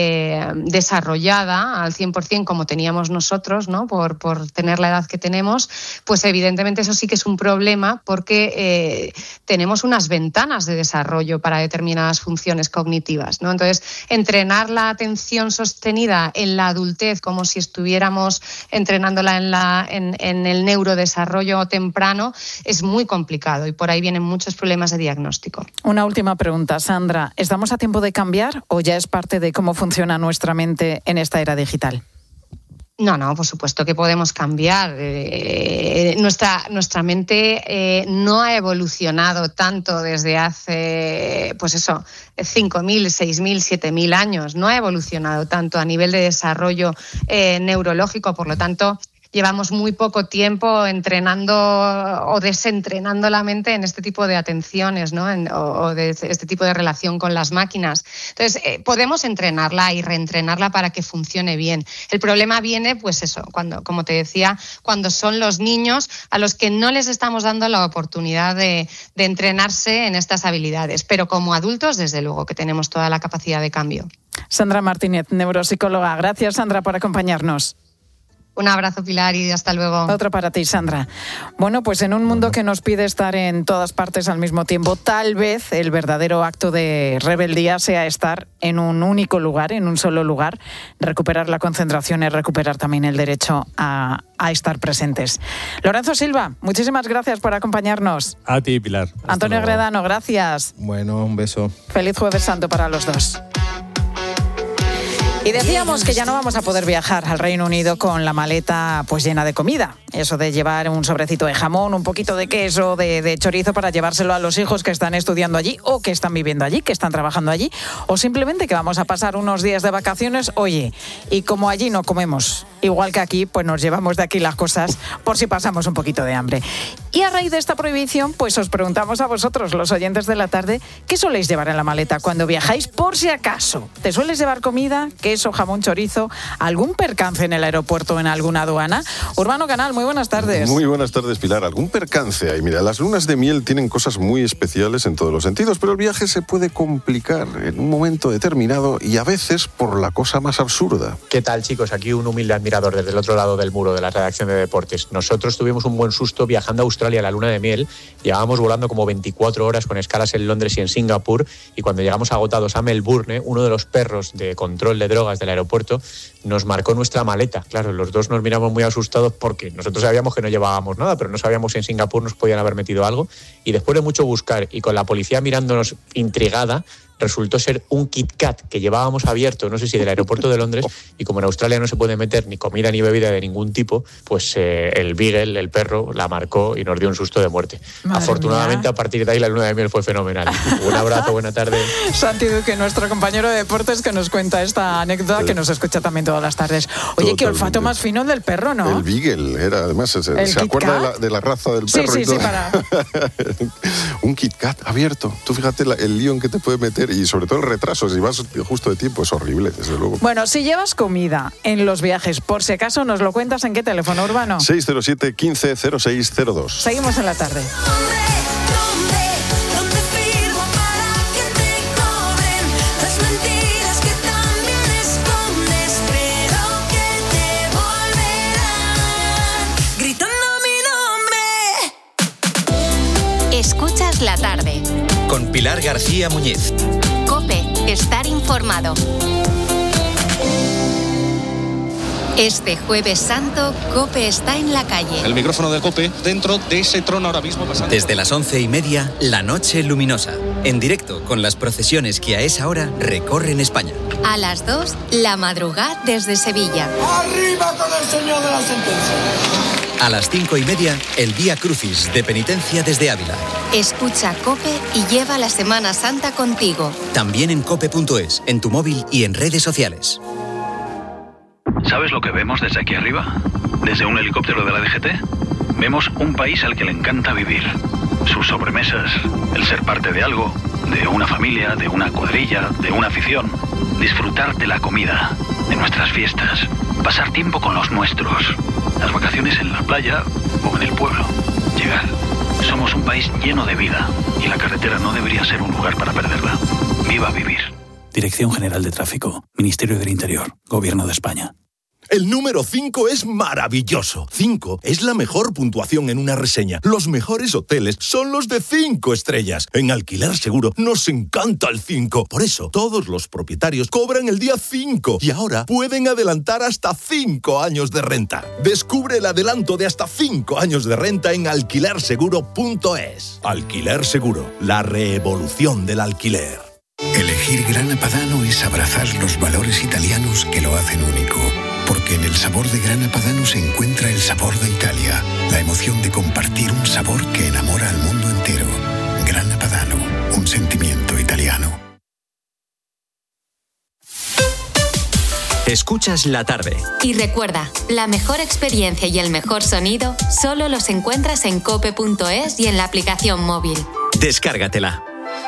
desarrollada al 100% como teníamos nosotros, ¿no?, por tener la edad que tenemos, pues evidentemente eso sí que es un problema, porque tenemos unas ventanas de desarrollo para determinadas funciones cognitivas, ¿no? Entonces, entrenar la atención sostenida en la adultez como si estuviéramos entrenándola en el neurodesarrollo temprano es muy complicado, y por ahí vienen muchos problemas de diagnóstico. Una última pregunta, Sandra. ¿Estamos a tiempo de cambiar o ya es parte de cómo funciona nuestra mente en esta era digital? No, por supuesto que podemos cambiar. Nuestra mente no ha evolucionado tanto desde hace, 5.000, 6.000, 7.000 años. No ha evolucionado tanto a nivel de desarrollo neurológico, por lo tanto, llevamos muy poco tiempo entrenando o desentrenando la mente en este tipo de atenciones, ¿no?, o de este tipo de relación con las máquinas. Entonces, podemos entrenarla y reentrenarla para que funcione bien. El problema viene, pues eso, cuando, como te decía, cuando son los niños a los que no les estamos dando la oportunidad de entrenarse en estas habilidades. Pero como adultos, desde luego que tenemos toda la capacidad de cambio. Sandra Martínez, neuropsicóloga. Gracias, Sandra, por acompañarnos. Un abrazo, Pilar, y hasta luego. Otro para ti, Sandra. Bueno, pues en un mundo que nos pide estar en todas partes al mismo tiempo, tal vez el verdadero acto de rebeldía sea estar en un único lugar, en un solo lugar, recuperar la concentración y recuperar también el derecho a estar presentes. Lorenzo Silva, muchísimas gracias por acompañarnos. A ti, Pilar. Hasta Antonio luego. Gredano, gracias. Bueno, un beso. Feliz Jueves Santo para los dos. Y decíamos que ya no vamos a poder viajar al Reino Unido con la maleta pues llena de comida. Eso de llevar un sobrecito de jamón, un poquito de queso, de chorizo para llevárselo a los hijos que están estudiando allí o que están viviendo allí, que están trabajando allí, o simplemente que vamos a pasar unos días de vacaciones. Oye, y como allí no comemos igual que aquí, pues nos llevamos de aquí las cosas por si pasamos un poquito de hambre. Y a raíz de esta prohibición, pues os preguntamos a vosotros, los oyentes de la tarde, ¿qué soléis llevar en la maleta cuando viajáis por si acaso? ¿Te sueles llevar comida, queso, jamón, chorizo, algún percance en el aeropuerto o en alguna aduana? Urbano Canal, muy buenas tardes. Muy buenas tardes, Pilar. ¿Algún percance hay? Mira, las lunas de miel tienen cosas muy especiales en todos los sentidos, pero el viaje se puede complicar en un momento determinado y a veces por la cosa más absurda. ¿Qué tal, chicos? Aquí un humilde admirador desde el otro lado del muro de la redacción de deportes. Nosotros tuvimos un buen susto viajando a Australia a la luna de miel. Llevábamos volando como 24 horas con escalas en Londres y en Singapur, y cuando llegamos agotados a Melbourne, uno de los perros de control de drogas del aeropuerto nos marcó nuestra maleta. Claro, los dos nos miramos muy asustados porque nosotros sabíamos que no llevábamos nada, pero no sabíamos si en Singapur nos podían haber metido algo, y después de mucho buscar y con la policía mirándonos intrigada, resultó ser un Kit Kat que llevábamos abierto, no sé si del aeropuerto de Londres, y como en Australia no se puede meter ni comida ni bebida de ningún tipo, pues el Beagle, el perro, la marcó y nos dio un susto de muerte. Madre Afortunadamente, mía. A partir de ahí la luna de miel fue fenomenal. Un abrazo, buena tarde. Santi Duque, nuestro compañero de deportes, que nos cuenta esta anécdota, que nos escucha también todas las tardes. Oye, qué olfato más fino el del perro, ¿no? El Beagle era, además, ¿se acuerda de la raza del perro? Sí, y todo? sí, para... Un Kit Kat abierto. Tú fíjate el lío en que te puede meter, y sobre todo el retraso, si vas justo de tiempo, es horrible, desde luego. Bueno, si llevas comida en los viajes, por si acaso, nos lo cuentas. ¿En qué teléfono, Urbano? 607 15 0602. Seguimos en la tarde. Escuchas la tarde. Con Pilar García Muñiz. COPE, estar informado. Este Jueves Santo, COPE está en la calle. El micrófono de COPE dentro de ese trono ahora mismo pasando. Desde las 11:30, La Noche Luminosa. En directo con las procesiones que a esa hora recorren España. A las 2, La Madrugada desde Sevilla. ¡Arriba con el señor de la sentencia! A las 5:30, el Vía Crucis de penitencia desde Ávila. Escucha COPE y lleva la Semana Santa contigo. También en cope.es, en tu móvil y en redes sociales. ¿Sabes lo que vemos desde aquí arriba? Desde un helicóptero de la DGT. Vemos un país al que le encanta vivir. Sus sobremesas, el ser parte de algo, de una familia, de una cuadrilla, de una afición. Disfrutar de la comida, de nuestras fiestas, pasar tiempo con los nuestros, las vacaciones en la playa o en el pueblo. Llegar. Somos un país lleno de vida y la carretera no debería ser un lugar para perderla. ¡Viva vivir! Dirección General de Tráfico, Ministerio del Interior, Gobierno de España. El número 5 es maravilloso. 5 es la mejor puntuación en una reseña. Los mejores hoteles son los de 5 estrellas. En Alquiler Seguro nos encanta el 5. Por eso, todos los propietarios cobran el día 5 y ahora pueden adelantar hasta 5 años de renta. Descubre el adelanto de hasta 5 años de renta en alquilerseguro.es. Alquiler Seguro, la revolución del alquiler. Elegir Grana Padano es abrazar los valores italianos que lo hacen único. Porque en el sabor de Grana Padano se encuentra el sabor de Italia, la emoción de compartir un sabor que enamora al mundo entero. Grana Padano, un sentimiento italiano. Escuchas la tarde. Y recuerda, la mejor experiencia y el mejor sonido solo los encuentras en cope.es y en la aplicación móvil. Descárgatela.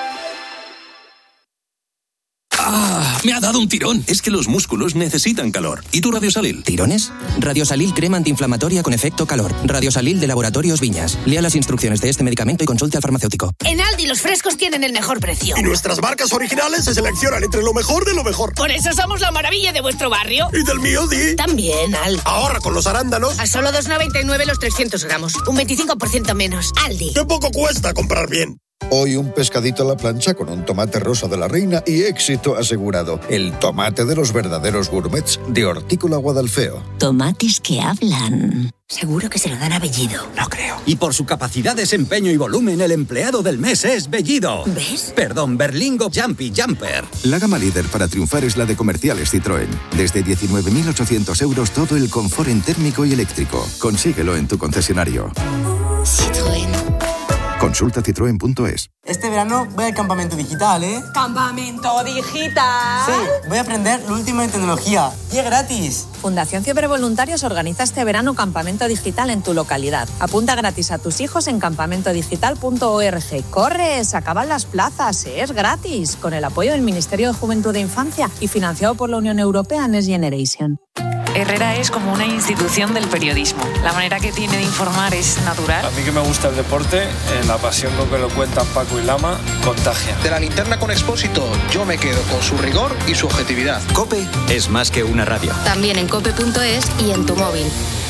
Me ha dado un tirón. Es que los músculos necesitan calor. ¿Y tu Radiosalil? ¿Tirones? Radiosalil crema antiinflamatoria con efecto calor. Radiosalil de Laboratorios Viñas. Lea las instrucciones de este medicamento y consulte al farmacéutico. En Aldi los frescos tienen el mejor precio. Y nuestras marcas originales se seleccionan entre lo mejor de lo mejor. Por eso somos la maravilla de vuestro barrio. Y del mío, Di. También, Aldi. Ahorra con los arándanos. A solo 2,99 los 300 gramos. Un 25% menos. Aldi. ¡Qué poco cuesta comprar bien! Hoy un pescadito a la plancha con un tomate rosa de la reina y éxito asegurado. El tomate de los verdaderos gourmets de Hortícola Guadalfeo. Tomates que hablan. Seguro que se lo dan a Bellido. No creo. Y por su capacidad, desempeño y volumen, el empleado del mes es Bellido. ¿Ves? Perdón, Berlingo Jumpy Jumper. La gama líder para triunfar es la de Comerciales Citroën. Desde 19.800 euros todo el confort en térmico y eléctrico. Consíguelo en tu concesionario. Citroën. Consulta citroen.es. Este verano voy al campamento digital, ¿eh? ¿Campamento digital? Sí, voy a aprender lo último en tecnología. Y es gratis. Fundación Fiebre Voluntarios organiza este verano campamento digital en tu localidad. Apunta gratis a tus hijos en campamentodigital.org. ¡Corre! Se acaban las plazas. Es gratis. Con el apoyo del Ministerio de Juventud e Infancia y financiado por la Unión Europea Next Generation. Herrera es como una institución del periodismo. La manera que tiene de informar es natural. A mí que me gusta el deporte, la pasión con que lo cuentan Paco y Lama contagia. De la linterna con Expósito, yo me quedo con su rigor y su objetividad. COPE es más que una radio. También en cope.es y en tu móvil.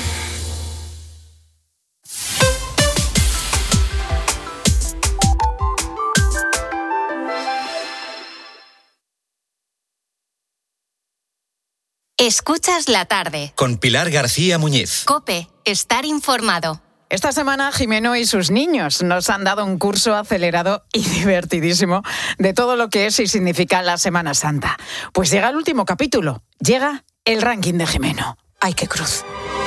Escuchas la tarde. Con Pilar García Muñiz. COPE, estar informado. Esta semana Jimeno y sus niños nos han dado un curso acelerado y divertidísimo de todo lo que es y significa la Semana Santa. Pues llega el último capítulo, llega el ranking de Jimeno. ¡Ay, qué cruz!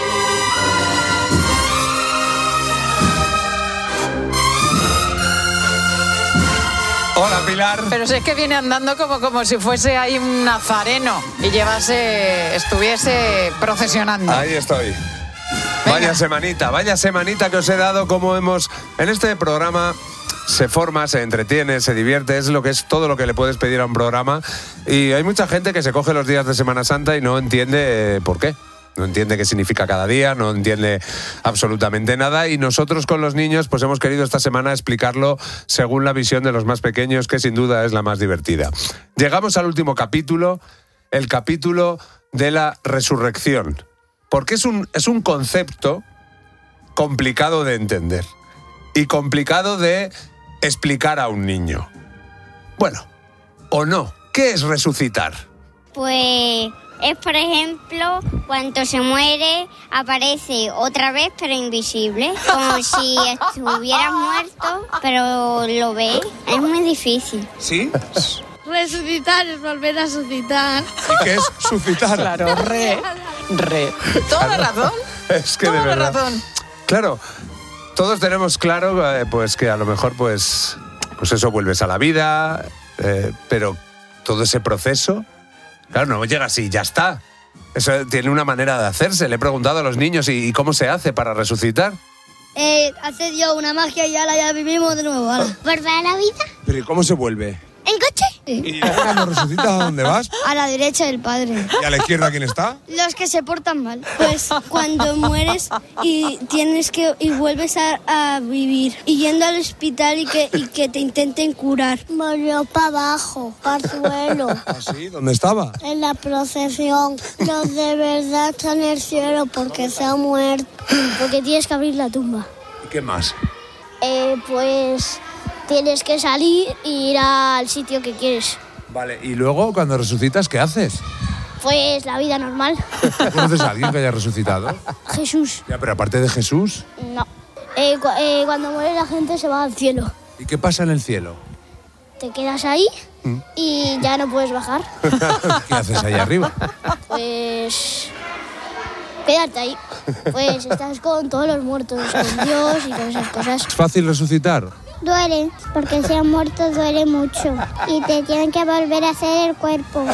Hola, Pilar. Pero si es que viene andando como si fuese ahí un nazareno y estuviese procesionando. Ahí estoy. Vaya semanita que os he dado, como hemos... En este programa se forma, se entretiene, se divierte, es todo lo que le puedes pedir a un programa. Y hay mucha gente que se coge los días de Semana Santa y no entiende por qué. No entiende qué significa cada día, no entiende absolutamente nada, y nosotros con los niños pues hemos querido esta semana explicarlo según la visión de los más pequeños, que sin duda es la más divertida. Llegamos al último capítulo, el capítulo de la resurrección, porque es un concepto complicado de entender y complicado de explicar a un niño. Bueno, o no, ¿qué es resucitar? Pues... es, por ejemplo, cuando se muere, aparece otra vez, pero invisible. Como si estuviera muerto, pero lo ve. Es muy difícil. ¿Sí? Resucitar es volver a suscitar. ¿Y qué es suscitar? Claro, re. Toda la razón. Es que de verdad. Claro, todos tenemos claro pues que a lo mejor pues eso, vuelves a la vida, pero todo ese proceso, claro, no llega así, ya está. Eso tiene una manera de hacerse. Le he preguntado a los niños ¿y cómo se hace para resucitar? Hace Dios una magia y ahora ya vivimos de nuevo. ¿Volver a la vida? ¿Pero y cómo se vuelve? ¿En coche? ¿Y cuando resucitas a dónde vas? A la derecha del Padre. ¿Y a la izquierda quién está? Los que se portan mal. Pues cuando mueres y vuelves a vivir. Y yendo al hospital y que te intenten curar. Volvió para abajo, para el suelo. ¿Ah, sí? ¿Dónde estaba? En la procesión. Los de verdad están en el cielo porque se ha muerto. Porque tienes que abrir la tumba. ¿Y qué más? Pues tienes que salir e ir al sitio que quieres. Vale, y luego cuando resucitas, ¿qué haces? Pues la vida normal. ¿Conoces a alguien que haya resucitado? Jesús. Ya, pero aparte de Jesús. No. Cuando muere la gente se va al cielo. ¿Y qué pasa en el cielo? Te quedas ahí y ya no puedes bajar. ¿Qué haces ahí arriba? Pues quedarte ahí. Pues estás con todos los muertos, con Dios y todas esas cosas. ¿Es fácil resucitar? Duele, porque si han muerto duele mucho. Y te tienen que volver a hacer el cuerpo.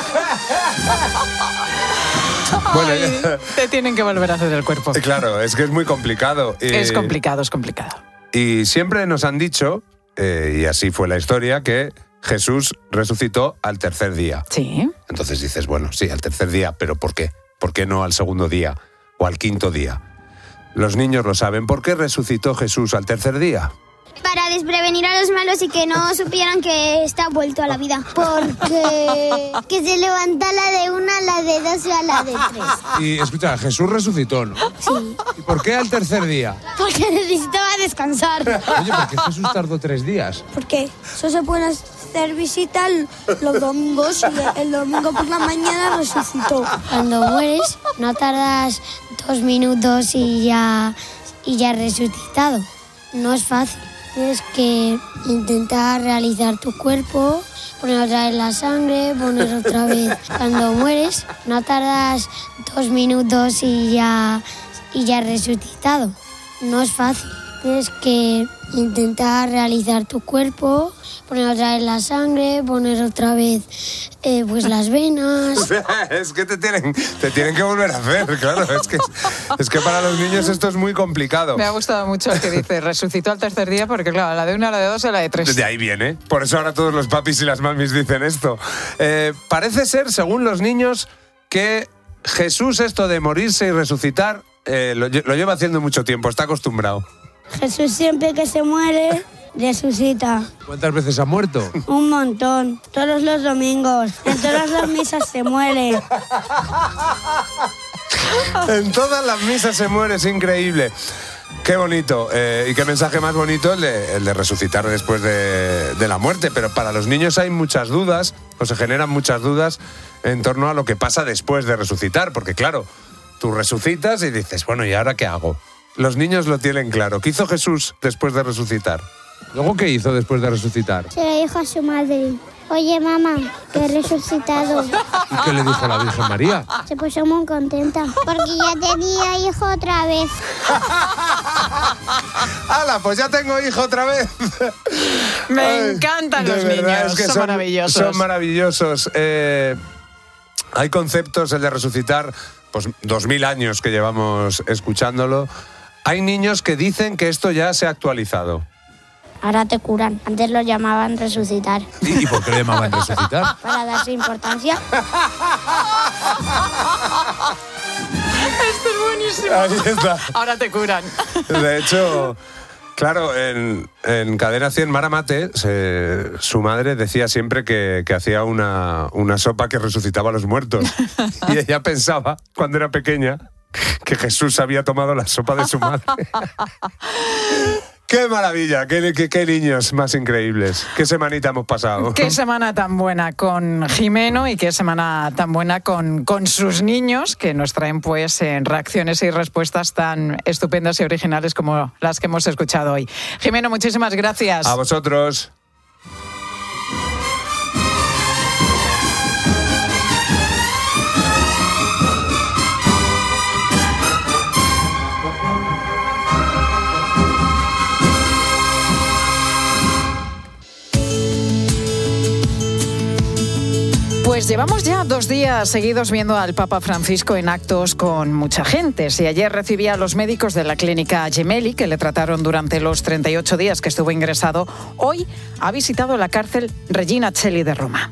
Bueno, te tienen que volver a hacer el cuerpo. Claro, es que es muy complicado. Es complicado. Y siempre nos han dicho, y así fue la historia, que Jesús resucitó al tercer día. Sí. Entonces dices, bueno, sí, al tercer día, pero ¿por qué? ¿Por qué no al segundo día o al quinto día? Los niños lo saben. ¿Por qué resucitó Jesús al tercer día? Para desprevenir a los malos y que no supieran que está vuelto a la vida. Porque que se levanta la de una, la de dos y a la de tres. Y escucha, Jesús resucitó, ¿no? Sí. ¿Y por qué al tercer día? Porque necesitaba descansar. Oye, ¿por qué Jesús tardó 3 días? Porque eso se puede hacer visita los domingos y el domingo por la mañana resucitó. Cuando mueres no tardas 2 minutos y ya has resucitado. No es fácil. Tienes que intentar realizar tu cuerpo, poner otra vez la sangre, poner otra vez. Cuando mueres no tardas 2 minutos y ya has resucitado. No es fácil. Tienes que intentar realizar tu cuerpo, poner otra vez la sangre, poner otra vez pues las venas. Es que te tienen que volver a hacer, claro. Es que para los niños esto es muy complicado. Me ha gustado mucho el que dice resucitó al tercer día porque, claro, la de una, la de dos y la de tres. De ahí viene. Por eso ahora todos los papis y las mamis dicen esto. Parece ser, según los niños, que Jesús esto de morirse y resucitar lo lleva haciendo mucho tiempo, está acostumbrado. Jesús siempre que se muere, resucita. ¿Cuántas veces ha muerto? Un montón. Todos los domingos. En todas las misas se muere. En todas las misas se muere, es increíble. Qué bonito. Y qué mensaje más bonito el de resucitar después de la muerte. Pero para los niños hay muchas dudas, o se generan muchas dudas en torno a lo que pasa después de resucitar. Porque claro, tú resucitas y dices, bueno, ¿y ahora qué hago? Los niños lo tienen claro. ¿Qué hizo Jesús después de resucitar? ¿Luego qué hizo después de resucitar? Se lo dijo a su madre. Oye, mamá, que he resucitado. ¿Y qué le dijo la Virgen María? Se puso muy contenta. Porque ya tenía hijo otra vez. ¡Hala, pues ya tengo hijo otra vez! Me encantan los niños, es que son maravillosos. Son maravillosos. Hay conceptos, el de resucitar, pues 2000 años que llevamos escuchándolo. Hay niños que dicen que esto ya se ha actualizado. Ahora te curan. Antes lo llamaban resucitar. ¿Y por qué lo llamaban resucitar? Para darse importancia. Esto es buenísimo. Ahí está. Ahora te curan. De hecho, claro, en Cadena 100 Mara Mate, su madre decía siempre que hacía una sopa que resucitaba a los muertos. Y ella pensaba, cuando era pequeña, que Jesús había tomado la sopa de su madre. ¡Qué maravilla! ¡Qué niños más increíbles! ¡Qué semanita hemos pasado! ¡Qué semana tan buena con Jimeno y qué semana tan buena con sus niños, que nos traen pues reacciones y respuestas tan estupendas y originales como las que hemos escuchado hoy! Jimeno, muchísimas gracias. A vosotros. Pues llevamos ya 2 días seguidos viendo al Papa Francisco en actos con mucha gente. Si ayer recibía a los médicos de la clínica Gemelli, que le trataron durante los 38 días que estuvo ingresado, hoy ha visitado la cárcel Regina Coeli de Roma.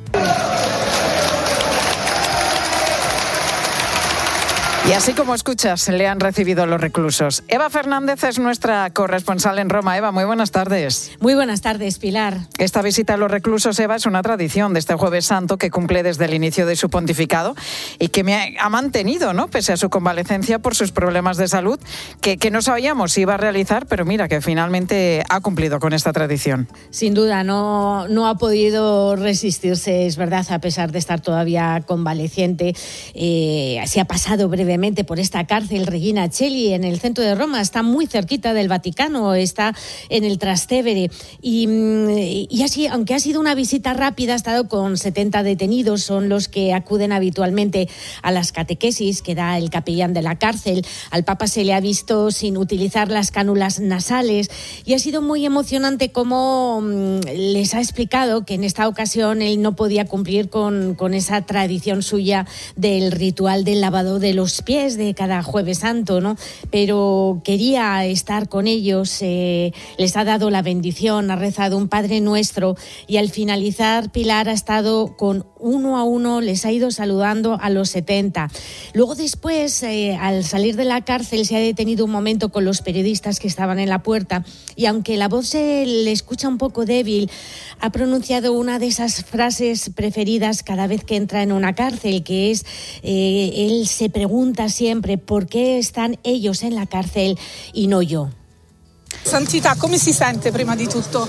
Y así como escuchas, le han recibido los reclusos. Eva Fernández es nuestra corresponsal en Roma. Eva, muy buenas tardes. Muy buenas tardes, Pilar. Esta visita a los reclusos, Eva, es una tradición de este Jueves Santo que cumple desde el inicio de su pontificado y que ha mantenido, ¿no?, pese a su convalecencia por sus problemas de salud, que no sabíamos si iba a realizar, pero mira, que finalmente ha cumplido con esta tradición. Sin duda, no ha podido resistirse, es verdad, a pesar de estar todavía convaleciente. Se ha pasado brevemente por esta cárcel Regina Coeli en el centro de Roma, está muy cerquita del Vaticano, está en el Trastevere y así, aunque ha sido una visita rápida, ha estado con 70 detenidos, son los que acuden habitualmente a las catequesis que da el capellán de la cárcel. Al Papa se le ha visto sin utilizar las cánulas nasales y ha sido muy emocionante cómo les ha explicado que en esta ocasión él no podía cumplir con esa tradición suya del ritual del lavado de los pies de cada Jueves Santo, ¿no? Pero quería estar con ellos, les ha dado la bendición, ha rezado un Padre Nuestro y al finalizar, Pilar, ha estado con uno a uno, les ha ido saludando a los 70. Luego después, al salir de la cárcel, se ha detenido un momento con los periodistas que estaban en la puerta y aunque la voz se le escucha un poco débil, ha pronunciado una de esas frases preferidas cada vez que entra en una cárcel, que es, él se pregunta siempre por qué están ellos en la cárcel y no yo. Santità, come si sente prima di tutto?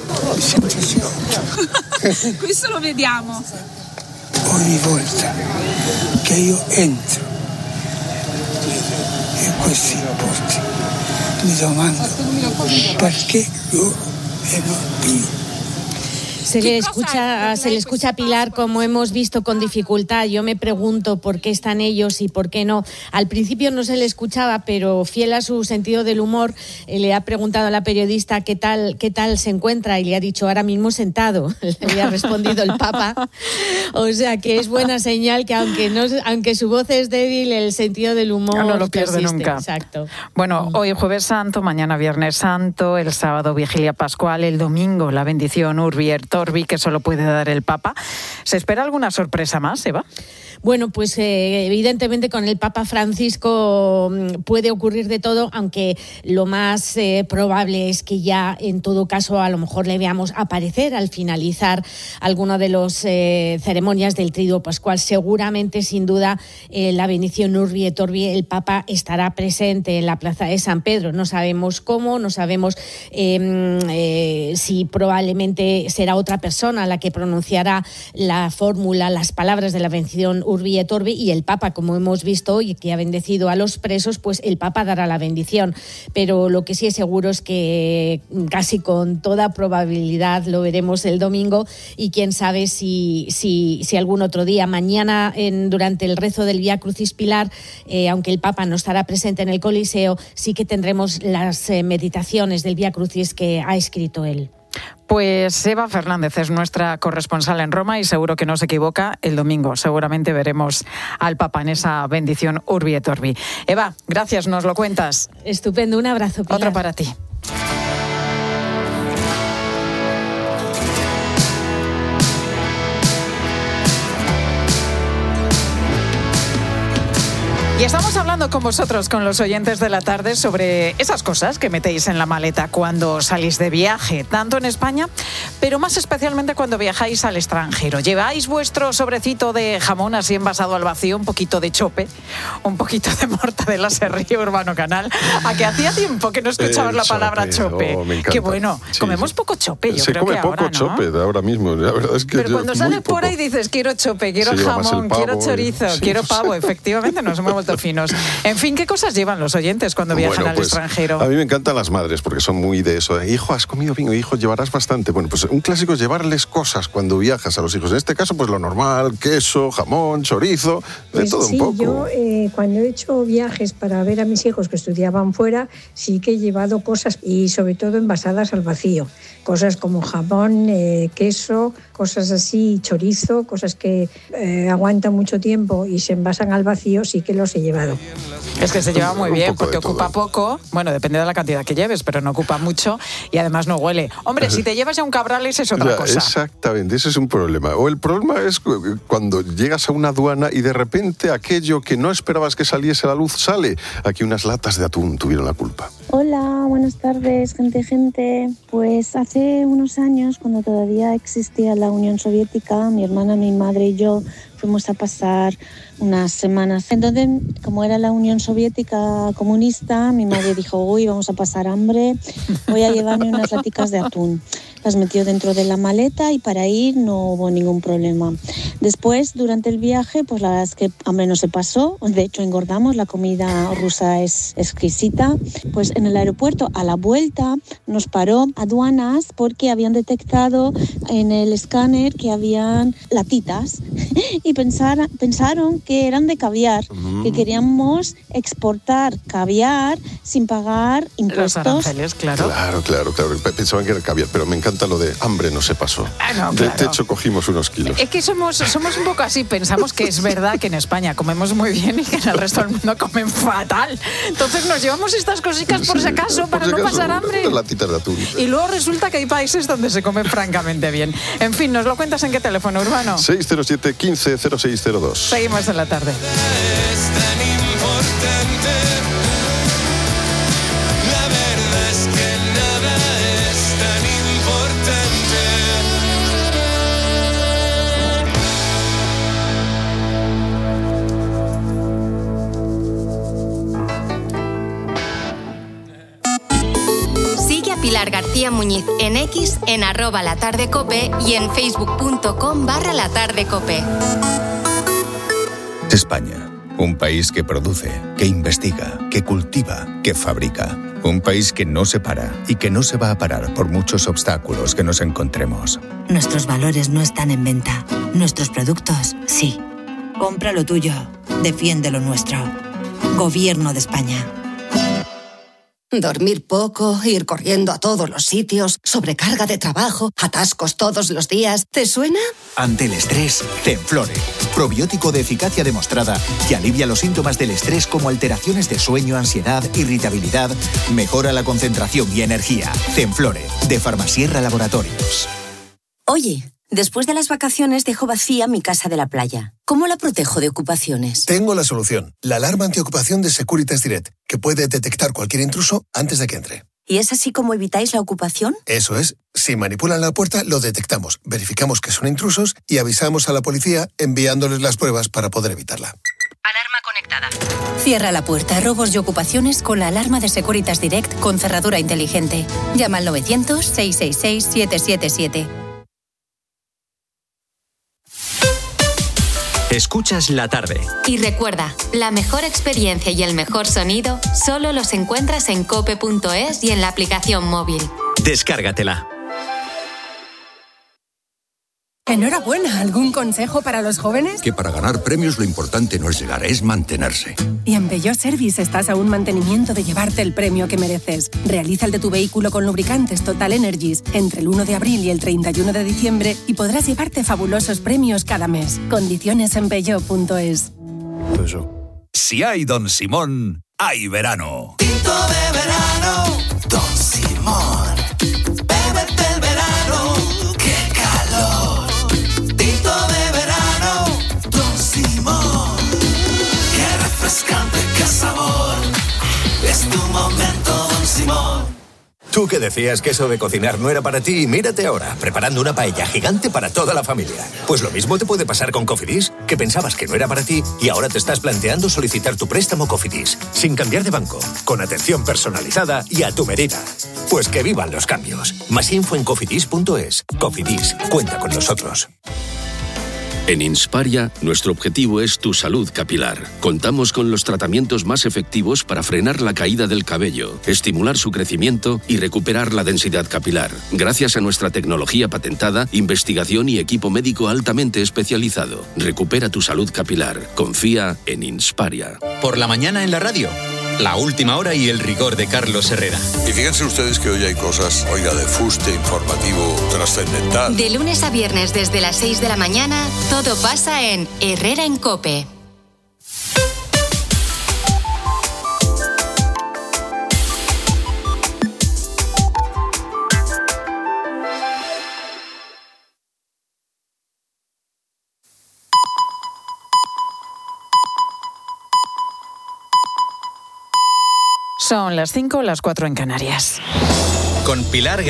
Questo lo vediamo. Ogni volta che io entro in questi porti mi domando perché io e non più. Se le escucha a Pilar, como hemos visto, con dificultad. Yo me pregunto por qué están ellos y por qué no. Al principio no se le escuchaba, pero fiel a su sentido del humor, le ha preguntado a la periodista qué tal se encuentra y le ha dicho ahora mismo sentado. Le ha respondido el Papa. O sea que es buena señal que aunque su voz es débil, el sentido del humor no lo pierde persiste. nunca. Exacto. Bueno, hoy Jueves Santo, mañana Viernes Santo, el sábado Vigilia Pascual, el domingo la bendición Urbi et Orbi, que solo puede dar el Papa. ¿Se espera alguna sorpresa más, Eva? Bueno, pues evidentemente con el Papa Francisco puede ocurrir de todo, aunque lo más probable es que ya en todo caso a lo mejor le veamos aparecer al finalizar alguna de las ceremonias del Triduo Pascual. Seguramente, sin duda, la bendición Urbi et Orbi, el Papa estará presente en la Plaza de San Pedro. No sabemos cómo, no sabemos si probablemente será otra persona la que pronunciará la fórmula, las palabras de la bendición Urbi et Orbi, y el Papa, como hemos visto hoy, que ha bendecido a los presos, pues el Papa dará la bendición. Pero lo que sí es seguro es que casi con toda probabilidad lo veremos el domingo y quién sabe si algún otro día. Mañana, durante el rezo del Vía Crucis, Pilar, aunque el Papa no estará presente en el Coliseo, sí que tendremos las meditaciones del Vía Crucis que ha escrito él. Pues Eva Fernández es nuestra corresponsal en Roma y seguro que no se equivoca, el domingo seguramente veremos al Papa en esa bendición Urbi et Orbi. Eva, gracias, nos lo cuentas. Estupendo, un abrazo, Pilar. Otro para ti. Y estamos hablando con vosotros, con los oyentes de la tarde, sobre esas cosas que metéis en la maleta cuando salís de viaje, tanto en España, pero más especialmente cuando viajáis al extranjero. ¿Lleváis vuestro sobrecito de jamón así envasado al vacío, un poquito de chope, un poquito de mortadela Serrío Urbano Canal? A que hacía tiempo que no escuchabas la palabra chope. Oh, me encanta. Qué bueno, sí, comemos poco chope, yo creo que ahora, ¿no? Se come poco chope ahora mismo, la verdad es que pero cuando sales por ahí dices, quiero chope, quiero jamón, quiero chorizo, quiero pavo, efectivamente nos hemos platos finos. En fin, ¿qué cosas llevan los oyentes cuando viajan al extranjero? A mí me encantan las madres porque son muy de eso. Hijo, ¿has comido bien? Hijo, llevarás bastante. Bueno, pues un clásico es llevarles cosas cuando viajas a los hijos. En este caso, pues lo normal, queso, jamón, chorizo, de todo un poco. Yo cuando he hecho viajes para ver a mis hijos que estudiaban fuera, sí que he llevado cosas y sobre todo envasadas al vacío. Cosas como jamón, queso, cosas así, chorizo, cosas que aguantan mucho tiempo y se envasan al vacío, sí que los he llevado. Es que se lleva muy bien porque ocupa poco, bueno, depende de la cantidad que lleves, pero no ocupa mucho y además no huele. Hombre, si te llevas ya un Cabrales es otra cosa. Exactamente, ese es un problema. O el problema es cuando llegas a una aduana y de repente aquello que no esperabas que saliese a la luz sale. Aquí unas latas de atún tuvieron la culpa. Hola, buenas tardes, gente. Pues hace unos años, cuando todavía existía la Unión Soviética, mi hermana, mi madre y yo fuimos a pasar unas semanas. Entonces, como era la Unión Soviética comunista, mi madre dijo, uy, vamos a pasar hambre, voy a llevarme unas laticas de atún. Las metió dentro de la maleta y para ir no hubo ningún problema. Después, durante el viaje, pues la verdad es que hambre no se pasó, de hecho engordamos, la comida rusa es exquisita. Pues en el aeropuerto, a la vuelta, nos paró aduanas porque habían detectado en el escáner que habían latitas y pensaron que eran de caviar, que queríamos exportar caviar sin pagar impuestos. Los aranceles, claro. Claro. Pensaban que era caviar, pero me encanta lo de hambre no se pasó. No, claro. De hecho, cogimos unos kilos. Es que somos un poco así, pensamos que es verdad que en España comemos muy bien y que en el resto del mundo comen fatal. Entonces nos llevamos estas cositas por si acaso, para no pasar hambre. Unas latitas de atún. Y luego resulta que hay países donde se come francamente bien. En fin, ¿nos lo cuentas en qué teléfono, Urbano? 607 15 0602. Seguimos en la tarde. Pilar García Muñiz en X, en @latardecope y en facebook.com/latardecope. España, un país que produce, que investiga, que cultiva, que fabrica. Un país que no se para y que no se va a parar por muchos obstáculos que nos encontremos. Nuestros valores no están en venta. Nuestros productos, sí. Compra lo tuyo. Defiende lo nuestro. Gobierno de España. Dormir poco, ir corriendo a todos los sitios, sobrecarga de trabajo, atascos todos los días. ¿Te suena? Ante el estrés, Zenflore. Probiótico de eficacia demostrada que alivia los síntomas del estrés como alteraciones de sueño, ansiedad, irritabilidad, mejora la concentración y energía. Zenflore, de Farmasierra Laboratorios. Oye, después de las vacaciones dejo vacía mi casa de la playa. ¿Cómo la protejo de ocupaciones? Tengo la solución. La alarma antiocupación de Securitas Direct, que puede detectar cualquier intruso antes de que entre. ¿Y es así como evitáis la ocupación? Eso es. Si manipulan la puerta, lo detectamos, verificamos que son intrusos y avisamos a la policía enviándoles las pruebas para poder evitarla. Alarma conectada. Cierra la puerta a robos y ocupaciones con la alarma de Securitas Direct con cerradura inteligente. Llama al 900-666-777. Escuchas La Tarde. Y recuerda, la mejor experiencia y el mejor sonido solo los encuentras en cope.es y en la aplicación móvil. Descárgatela. Enhorabuena, ¿algún consejo para los jóvenes? Que para ganar premios lo importante no es llegar, es mantenerse. Y en Peugeot Service estás a un mantenimiento de llevarte el premio que mereces. Realiza el de tu vehículo con lubricantes Total Energies entre el 1 de abril y el 31 de diciembre y podrás llevarte fabulosos premios cada mes. Condiciones en peugeot.es. Si hay Don Simón, hay verano. Tinto de verano, Don Simón. Bébete el verano, qué calor. Tinto de verano, Don Simón. Qué refrescante, qué sabor. Es tu momento, Don Simón. Tú que decías que eso de cocinar no era para ti, y mírate ahora, preparando una paella gigante para toda la familia. Pues lo mismo te puede pasar con Cofidis, que pensabas que no era para ti y ahora te estás planteando solicitar tu préstamo Cofidis, sin cambiar de banco, con atención personalizada y a tu medida. Pues que vivan los cambios. Más info en cofidis.es. Cofidis, cuenta con nosotros. En Insparia, nuestro objetivo es tu salud capilar. Contamos con los tratamientos más efectivos para frenar la caída del cabello, estimular su crecimiento y recuperar la densidad capilar. Gracias a nuestra tecnología patentada, investigación y equipo médico altamente especializado. Recupera tu salud capilar. Confía en Insparia. Por la mañana en la radio. La última hora y el rigor de Carlos Herrera. Y fíjense ustedes que hoy hay cosas, de fuste informativo trascendental. De lunes a viernes desde las 6 de la mañana, todo pasa en Herrera en COPE. Son las 5, las 4 en Canarias. Con Pilar